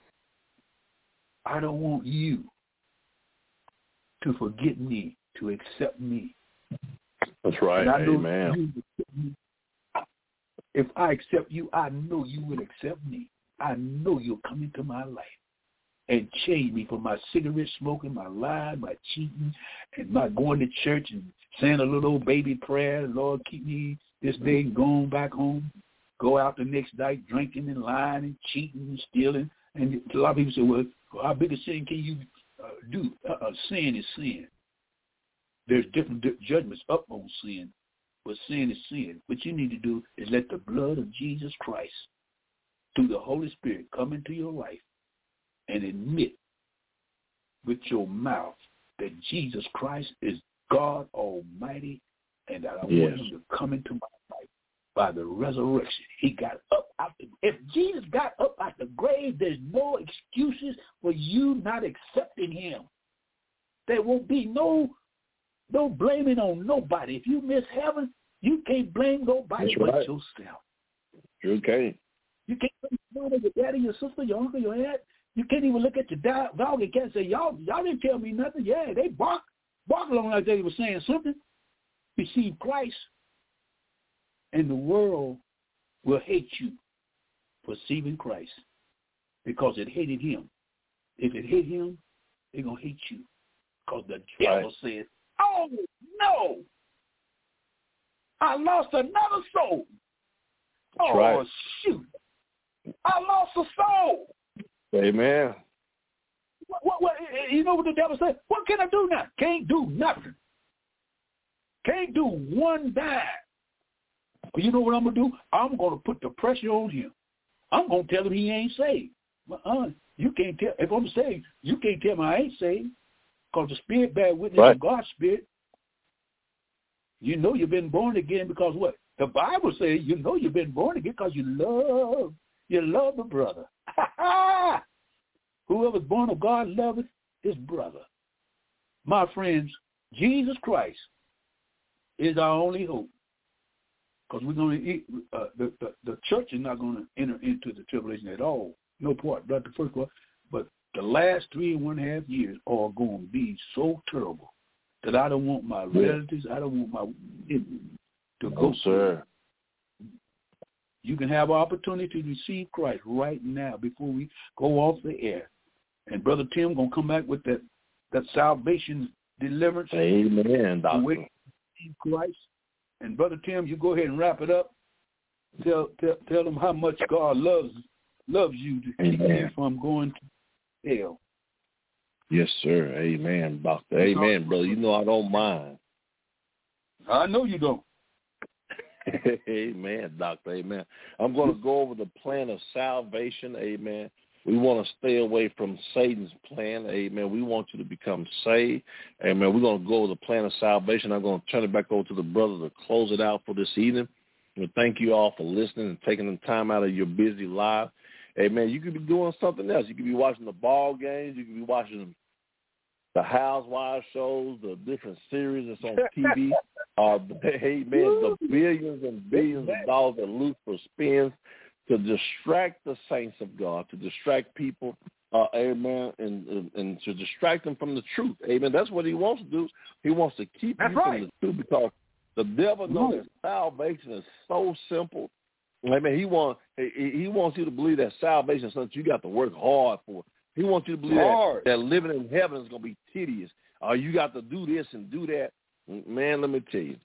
I don't want you to forget me, to accept me. That's right. Amen. You, if I accept you, I know you will accept me. I know you'll come into my life and change me from my cigarette smoking, my lying, my cheating, and my going to church and saying a little old baby prayer, Lord, keep me this day and going back home. Go out the next night drinking and lying and cheating and stealing. And a lot of people say, well, how big a sin can you uh, do? Uh, sin is sin. There's different d- judgments up on sin, but sin is sin. What you need to do is let the blood of Jesus Christ through the Holy Spirit come into your life and admit with your mouth that Jesus Christ is God Almighty and that I yes. want him to come into my life by the resurrection. He got up out the If Jesus got up out the grave, there's no excuses for you not accepting him. There won't be no no blaming on nobody. If you miss heaven, you can't blame nobody That's but right. yourself. You can't. You can't blame your daddy, your sister, your uncle, your aunt. You can't even look at your dog and cat and say, y'all, y'all didn't tell me nothing. Yeah, they bark, bark along like they were saying something. Receive Christ, and the world will hate you for receiving Christ because it hated him. If it hate him, they're going to hate you because the devil right. says, oh, no, I lost another soul. That's oh, right. shoot, I lost a soul. Amen. What, what, what, you know what the devil said? What can I do now? Can't do nothing. Can't do one dime. But you know what I'm going to do? I'm going to put the pressure on him. I'm going to tell him he ain't saved. Uh-uh. You can't tell. If I'm saved, you can't tell me I ain't saved because the Spirit bear witness right. of God's Spirit. You know you've been born again because what? The Bible says you know you've been born again because you love, you love the brother. Whoever's born of God loveth his brother. My friends, Jesus Christ is our only hope. Because we're going to eat, uh, the, the the church is not going to enter into the tribulation at all. No part, not the first part. But the last three and one half years are going to be so terrible that I don't want my relatives, I don't want my to go. No, sir. You can have opportunity to receive Christ right now before we go off the air. And Brother Tim going to come back with that, that salvation deliverance. Amen, Doctor. Christ. And Brother Tim, you go ahead and wrap it up. Tell tell, tell them how much God loves loves you to keep you from going to hell. Yes, sir. Amen, Doctor. Amen, brother. You know I don't mind. I know you don't. Amen, Doctor. Amen. I'm going to go over the plan of salvation. Amen. We want to stay away from Satan's plan. Amen. We want you to become saved. Amen. We're going to go over the plan of salvation. I'm going to turn it back over to the brother to close it out for this evening. And thank you all for listening and taking the time out of your busy life. Amen. You could be doing something else. You could be watching the ball games. You could be watching the Housewives shows, the different series that's on T V. uh, amen. The billions and billions of dollars that loose for spins to distract the saints of God, to distract people, uh, amen, and, and and to distract them from the truth. Amen. That's what he wants to do. He wants to keep That's you right. from the truth because the devil knows that salvation is so simple. Amen. He wants he, he wants you to believe that salvation is something you got to work hard for. He wants you to believe that, that living in heaven is going to be tedious. Uh, you got to do this and do that. Man, let me tell you.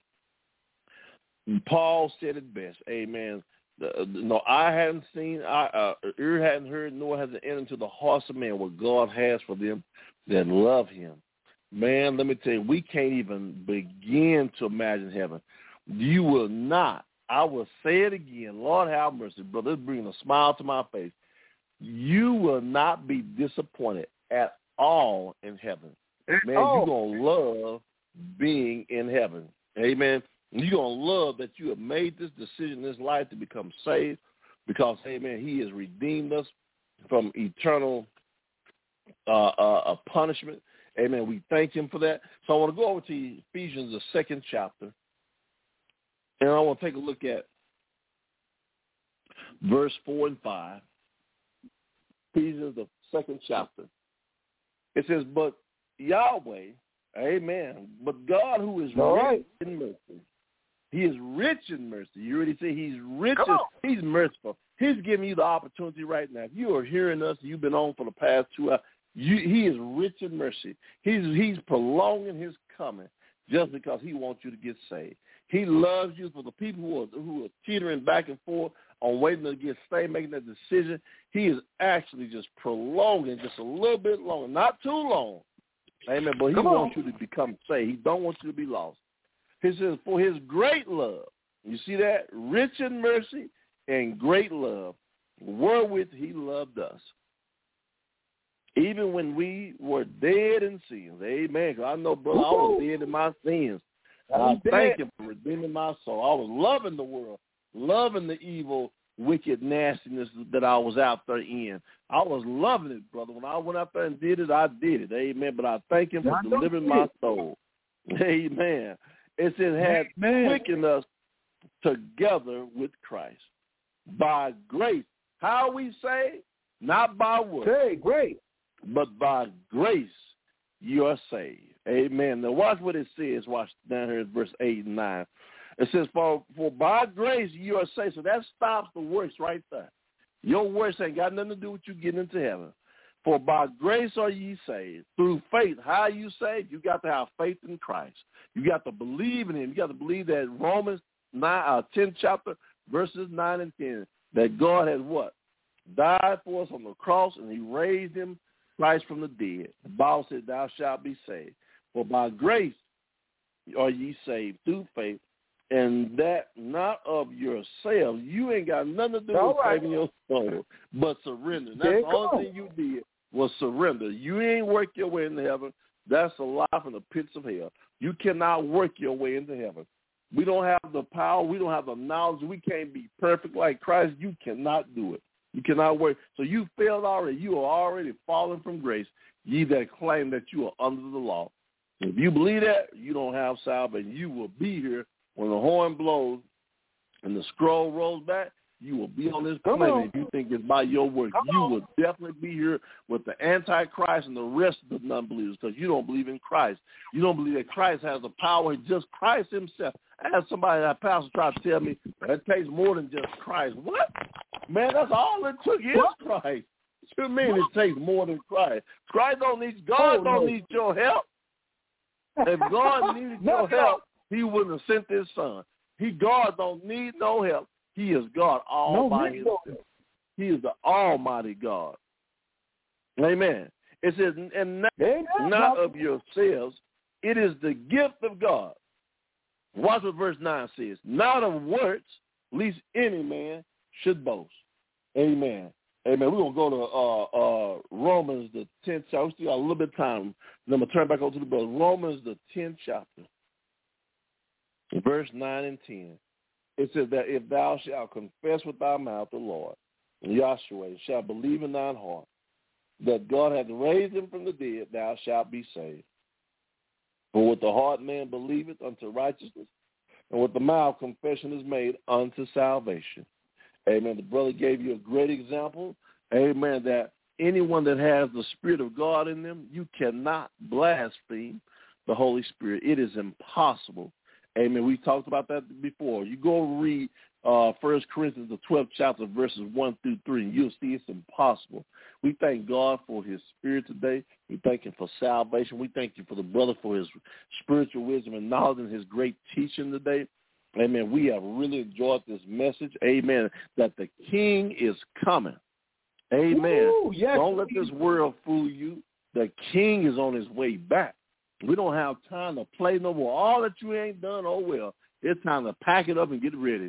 Paul said it best. Amen. Uh, no, I hadn't seen, I, uh, ear hadn't heard, nor has it entered into the hearts of man what God has for them that love him. Man, let me tell you, we can't even begin to imagine heaven. You will not. I will say it again. Lord have mercy, brother. It's bringing a smile to my face. You will not be disappointed at all in heaven. Man, oh. you're going to love being in heaven. Amen. You're going to love that you have made this decision in this life to become saved because, amen, he has redeemed us. from eternal uh, uh, uh, punishment. Amen. We thank him for that. So I want to go over to Ephesians, the second chapter, and I want to take a look at verse four and five. Ephesians, the second chapter. It says, but Yahweh, amen, but God who is All rich right. in mercy. He is rich in mercy. You already say he's rich. In, he's merciful. He's giving you the opportunity right now. If you are hearing us, you've been on for the past two hours, you, he is rich in mercy. He's, he's prolonging his coming just because he wants you to get saved. He loves you. For the people who are, who are teetering back and forth on waiting to get saved, making that decision, he is actually just prolonging just a little bit longer, not too long. Amen. But he Come wants on. you to become saved. He don't want you to be lost. He says, for his great love, you see that? Rich in mercy and great love, wherewith he loved us. Even when we were dead in sins. Amen. Because I know, brother, I was dead in my sins. And I thank him for redeeming my soul. I was loving the world, loving the evil, wicked nastiness that I was out there in. I was loving it, brother. When I went out there and did it, I did it. Amen. But I thank him for delivering my soul. Amen. It says, had quickened us together with Christ by grace. How we say? Not by works. Hey, great. But by grace you are saved. Amen. Now watch what it says. Watch down here in verse eight and nine. It says, for, for by grace you are saved. So that stops the works right there. Your works ain't got nothing to do with you getting into heaven. For by grace are ye saved. Through faith. How are you saved? You got to have faith in Christ. You got to believe in him. You got to believe that Romans nine, uh, tenth chapter, verses nine and ten, that God has what? Died for us on the cross, and he raised him, Christ, from the dead. The Bible said, thou shalt be saved. For by grace are ye saved through faith, and that not of yourselves. You ain't got nothing to do All with right. saving your soul, but surrender. That's Yeah, the come only on. thing you did was surrender. You ain't work your way into heaven. That's a lie from the pits of hell. You cannot work your way into heaven. We don't have the power. We don't have the knowledge. We can't be perfect like Christ. You cannot do it. You cannot work. So you failed already. You are already fallen from grace, ye that claim that you are under the law. If you believe that, you don't have salvation. You will be here when the horn blows and the scroll rolls back. You will be on this Come planet. on. If you think it's by your work, Come you on. will definitely be here with the Antichrist and the rest of the non-believers because you don't believe in Christ. You don't believe that Christ has the power, just Christ himself. I had somebody, that pastor, try to tell me that it takes more than just Christ. What? Man, that's all it took is What? Christ. What do you mean it takes more than Christ? Christ don't need, God Oh, don't no. need your help. If God needed your Not at help, all. he wouldn't have sent his son. He, God don't need no help. He is God all No, by need himself. no- He is the almighty God. Amen. It says, and not, Amen. not of yourselves. It is the gift of God. Watch what verse nine says. Not of works, lest any man should boast. Amen. Amen. We're going to go to uh, uh, Romans, the tenth chapter. We still got a little bit of time. Then I'm going to turn back over to the brother. Romans, the tenth chapter, verse nine and ten. It says that if thou shalt confess with thy mouth the Lord, Yahshua, and shalt believe in thine heart that God hath raised him from the dead, thou shalt be saved. For with the heart man believeth unto righteousness, and with the mouth confession is made unto salvation. Amen. The brother gave you a great example. Amen. That anyone that has the Spirit of God in them, you cannot blaspheme the Holy Spirit. It is impossible. Amen. We talked about that before. You go read uh, First Corinthians, the twelfth chapter, verses one through three, and you'll see it's impossible. We thank God for his Spirit today. We thank him for salvation. We thank you for the brother for his spiritual wisdom and knowledge and his great teaching today. Amen. We have really enjoyed this message. Amen. That the King is coming. Amen. Ooh, yes, Don't let this world fool you. The King is on his way back. We don't have time to play no more. All that you ain't done, oh, well, it's time to pack it up and get ready.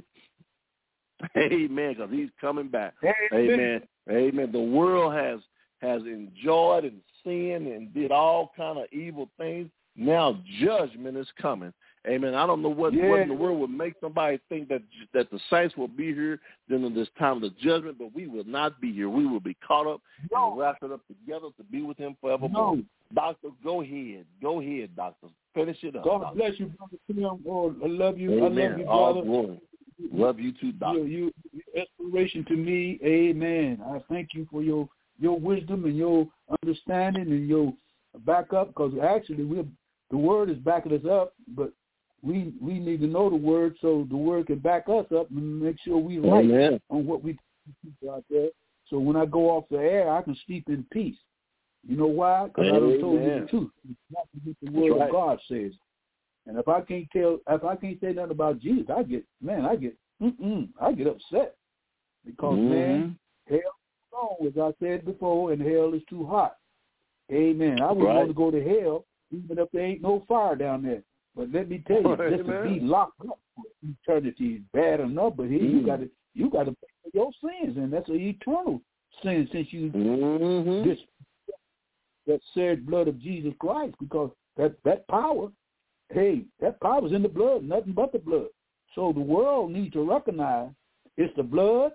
Amen, because he's coming back. Amen. Amen. Amen. The world has has enjoyed and sinned and did all kind of evil things. Now judgment is coming. Amen. I don't know what, yeah. what in the world would make somebody think that that the saints will be here during this time of the judgment, but we will not be here. We will be caught up no. and wrapped up together to be with him forevermore. No. Doctor, go ahead. Go ahead, Doctor. Finish it up. God doctor. bless you, Brother Tim. Oh, I love you. Amen. I love you, All brother. glory. Love you too, Doctor. You, you inspiration to me. Amen. I thank you for your, your wisdom and your understanding and your backup, because actually we're, the word is backing us up, but we we need to know the word so the word can back us up and make sure we right Amen. On what we do out there. So when I go off the air, I can sleep in peace. You know why? Because I done told you the truth. It's not what the word right. of God says. And if I can't tell, if I can't say nothing about Jesus, I get, man, I get, mm-mm, I get upset. Because, mm-hmm. man, hell is long, as I said before, and hell is too hot. Amen. I wouldn't right. want to go to hell, even if there ain't no fire down there. But let me tell you, just to be locked up for eternity is bad enough. But here mm-hmm. you got to, you got to pay for your sins, and that's an eternal sin since you mm-hmm. this that shed blood of Jesus Christ, because that that power, hey, that power's in the blood, nothing but the blood. So the world needs to recognize it's the blood,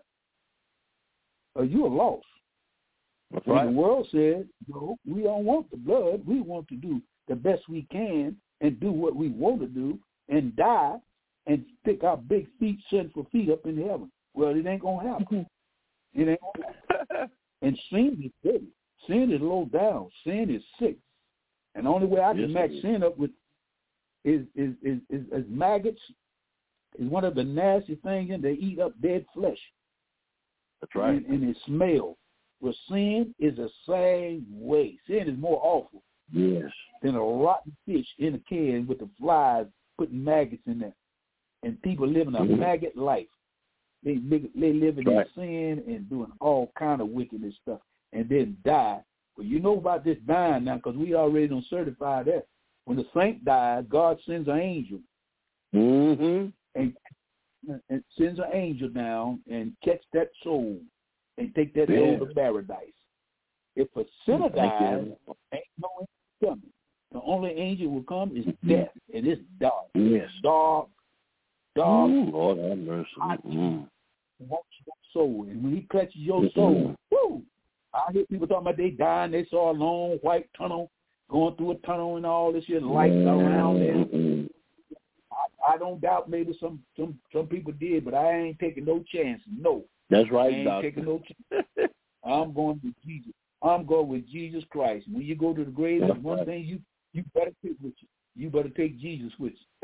or you are lost. That's and right. The world said, no, we don't want the blood. We want to do the best we can and do what we want to do and die and stick our big feet, sinful feet up in heaven. Well, it ain't going to happen. It ain't going to happen. And sin is dirty. Sin is low down. Sin is sick. And the only way I can yes, match sin up with is is, is, is, is maggots is one of the nasty things, and they eat up dead flesh. That's right. And, and it smells. Well, sin is the same way. Sin is more awful yes. than a rotten fish in a can with the flies putting maggots in there. And people living a mm-hmm. maggot life. They, they live in right. sin and doing all kind of wickedness stuff and then die. Well, you know about this dying now, because we already done certified that. When the saint dies, God sends an angel. Mm-hmm. And, and sends an angel down and catch that soul and take that yeah. soul to paradise. If a sinner dies, ain't no angel coming. The only angel will come is death, and it's dark. Yes. Dark, dark. Ooh, Lord have mercy. Mm-hmm. Wants your soul. And when he catches your soul, woo, I hear people talking about they dying, they saw a long white tunnel, going through a tunnel and all this shit, lights mm-hmm. around it. I, I don't doubt maybe some, some, some people did, but I ain't taking no chances. No. That's right, I ain't Doctor. taking no chances. I'm going with Jesus. I'm going with Jesus Christ. When you go to the grave, there's one thing you, you better take with you. You better take Jesus with you.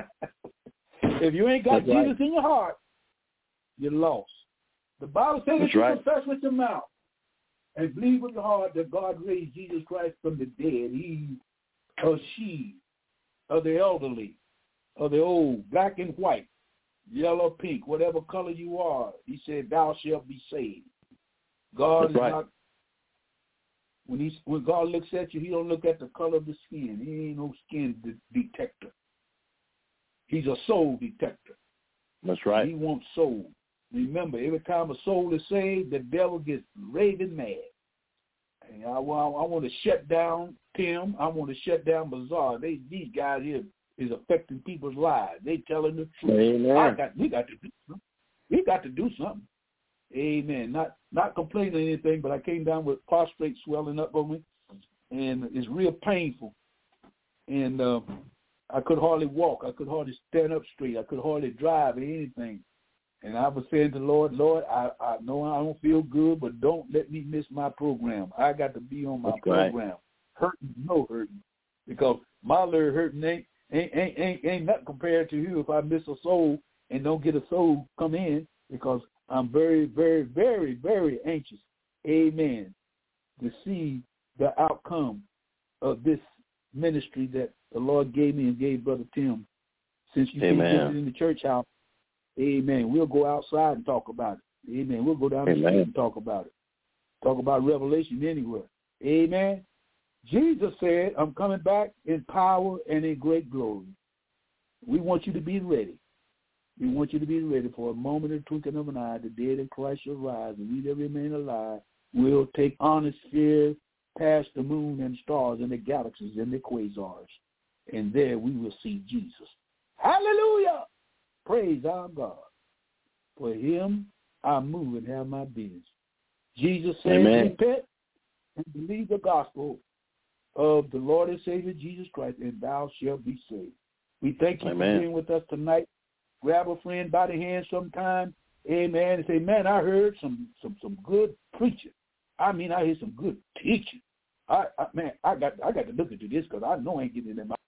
If you ain't got That's Jesus right. in your heart, you're lost. The Bible says that you right. confess with your mouth and believe with your heart that God raised Jesus Christ from the dead. He or she or the elderly or the old, black and white, yellow, pink, whatever color you are. He said, thou shalt be saved. God That's is right. not, when he when God looks at you, he don't look at the color of the skin. He ain't no skin de- detector. He's a soul detector. That's right. He wants soul. Remember, every time a soul is saved, the devil gets raving mad. And I, I, I want to shut down Tim. I want to shut down Bazaar. They, these guys here is affecting people's lives. They telling the truth. Amen. I got, we got to do something. We got to do something. Amen. Not not complaining or anything, but I came down with prostrate swelling up on me, and it's real painful. And uh, I could hardly walk. I could hardly stand up straight. I could hardly drive or anything. And I was saying to the Lord, Lord, I, I know I don't feel good, but don't let me miss my program. I got to be on my That's program. Right. Hurting, no hurting. Because my little hurting ain't, ain't, ain't, ain't, ain't nothing compared to you if I miss a soul and don't get a soul come in, because I'm very, very, very, very anxious, amen, to see the outcome of this ministry that the Lord gave me and gave Brother Tim. Since you can't visit in the church house, amen, we'll go outside and talk about it. Amen. We'll go down the street and talk about it. Talk about Revelation anywhere. Amen. Jesus said, I'm coming back in power and in great glory. We want you to be ready. We want you to be ready for a moment of twinkling of an eye. The dead in Christ shall rise, and we that remain alive will take honest fear past the moon and stars and the galaxies and the quasars. And there we will see Jesus. Hallelujah. Praise our God. For him I move and have my business. Jesus said, Amen. repent and believe the gospel of the Lord and Savior Jesus Christ, and thou shalt be saved. We thank you Amen. for being with us tonight. Grab a friend by the hand sometime, amen, and say, man, I heard some some some good preaching. I mean, I heard some good teaching. I, I man, I got I got to look into this because I know I ain't getting it in my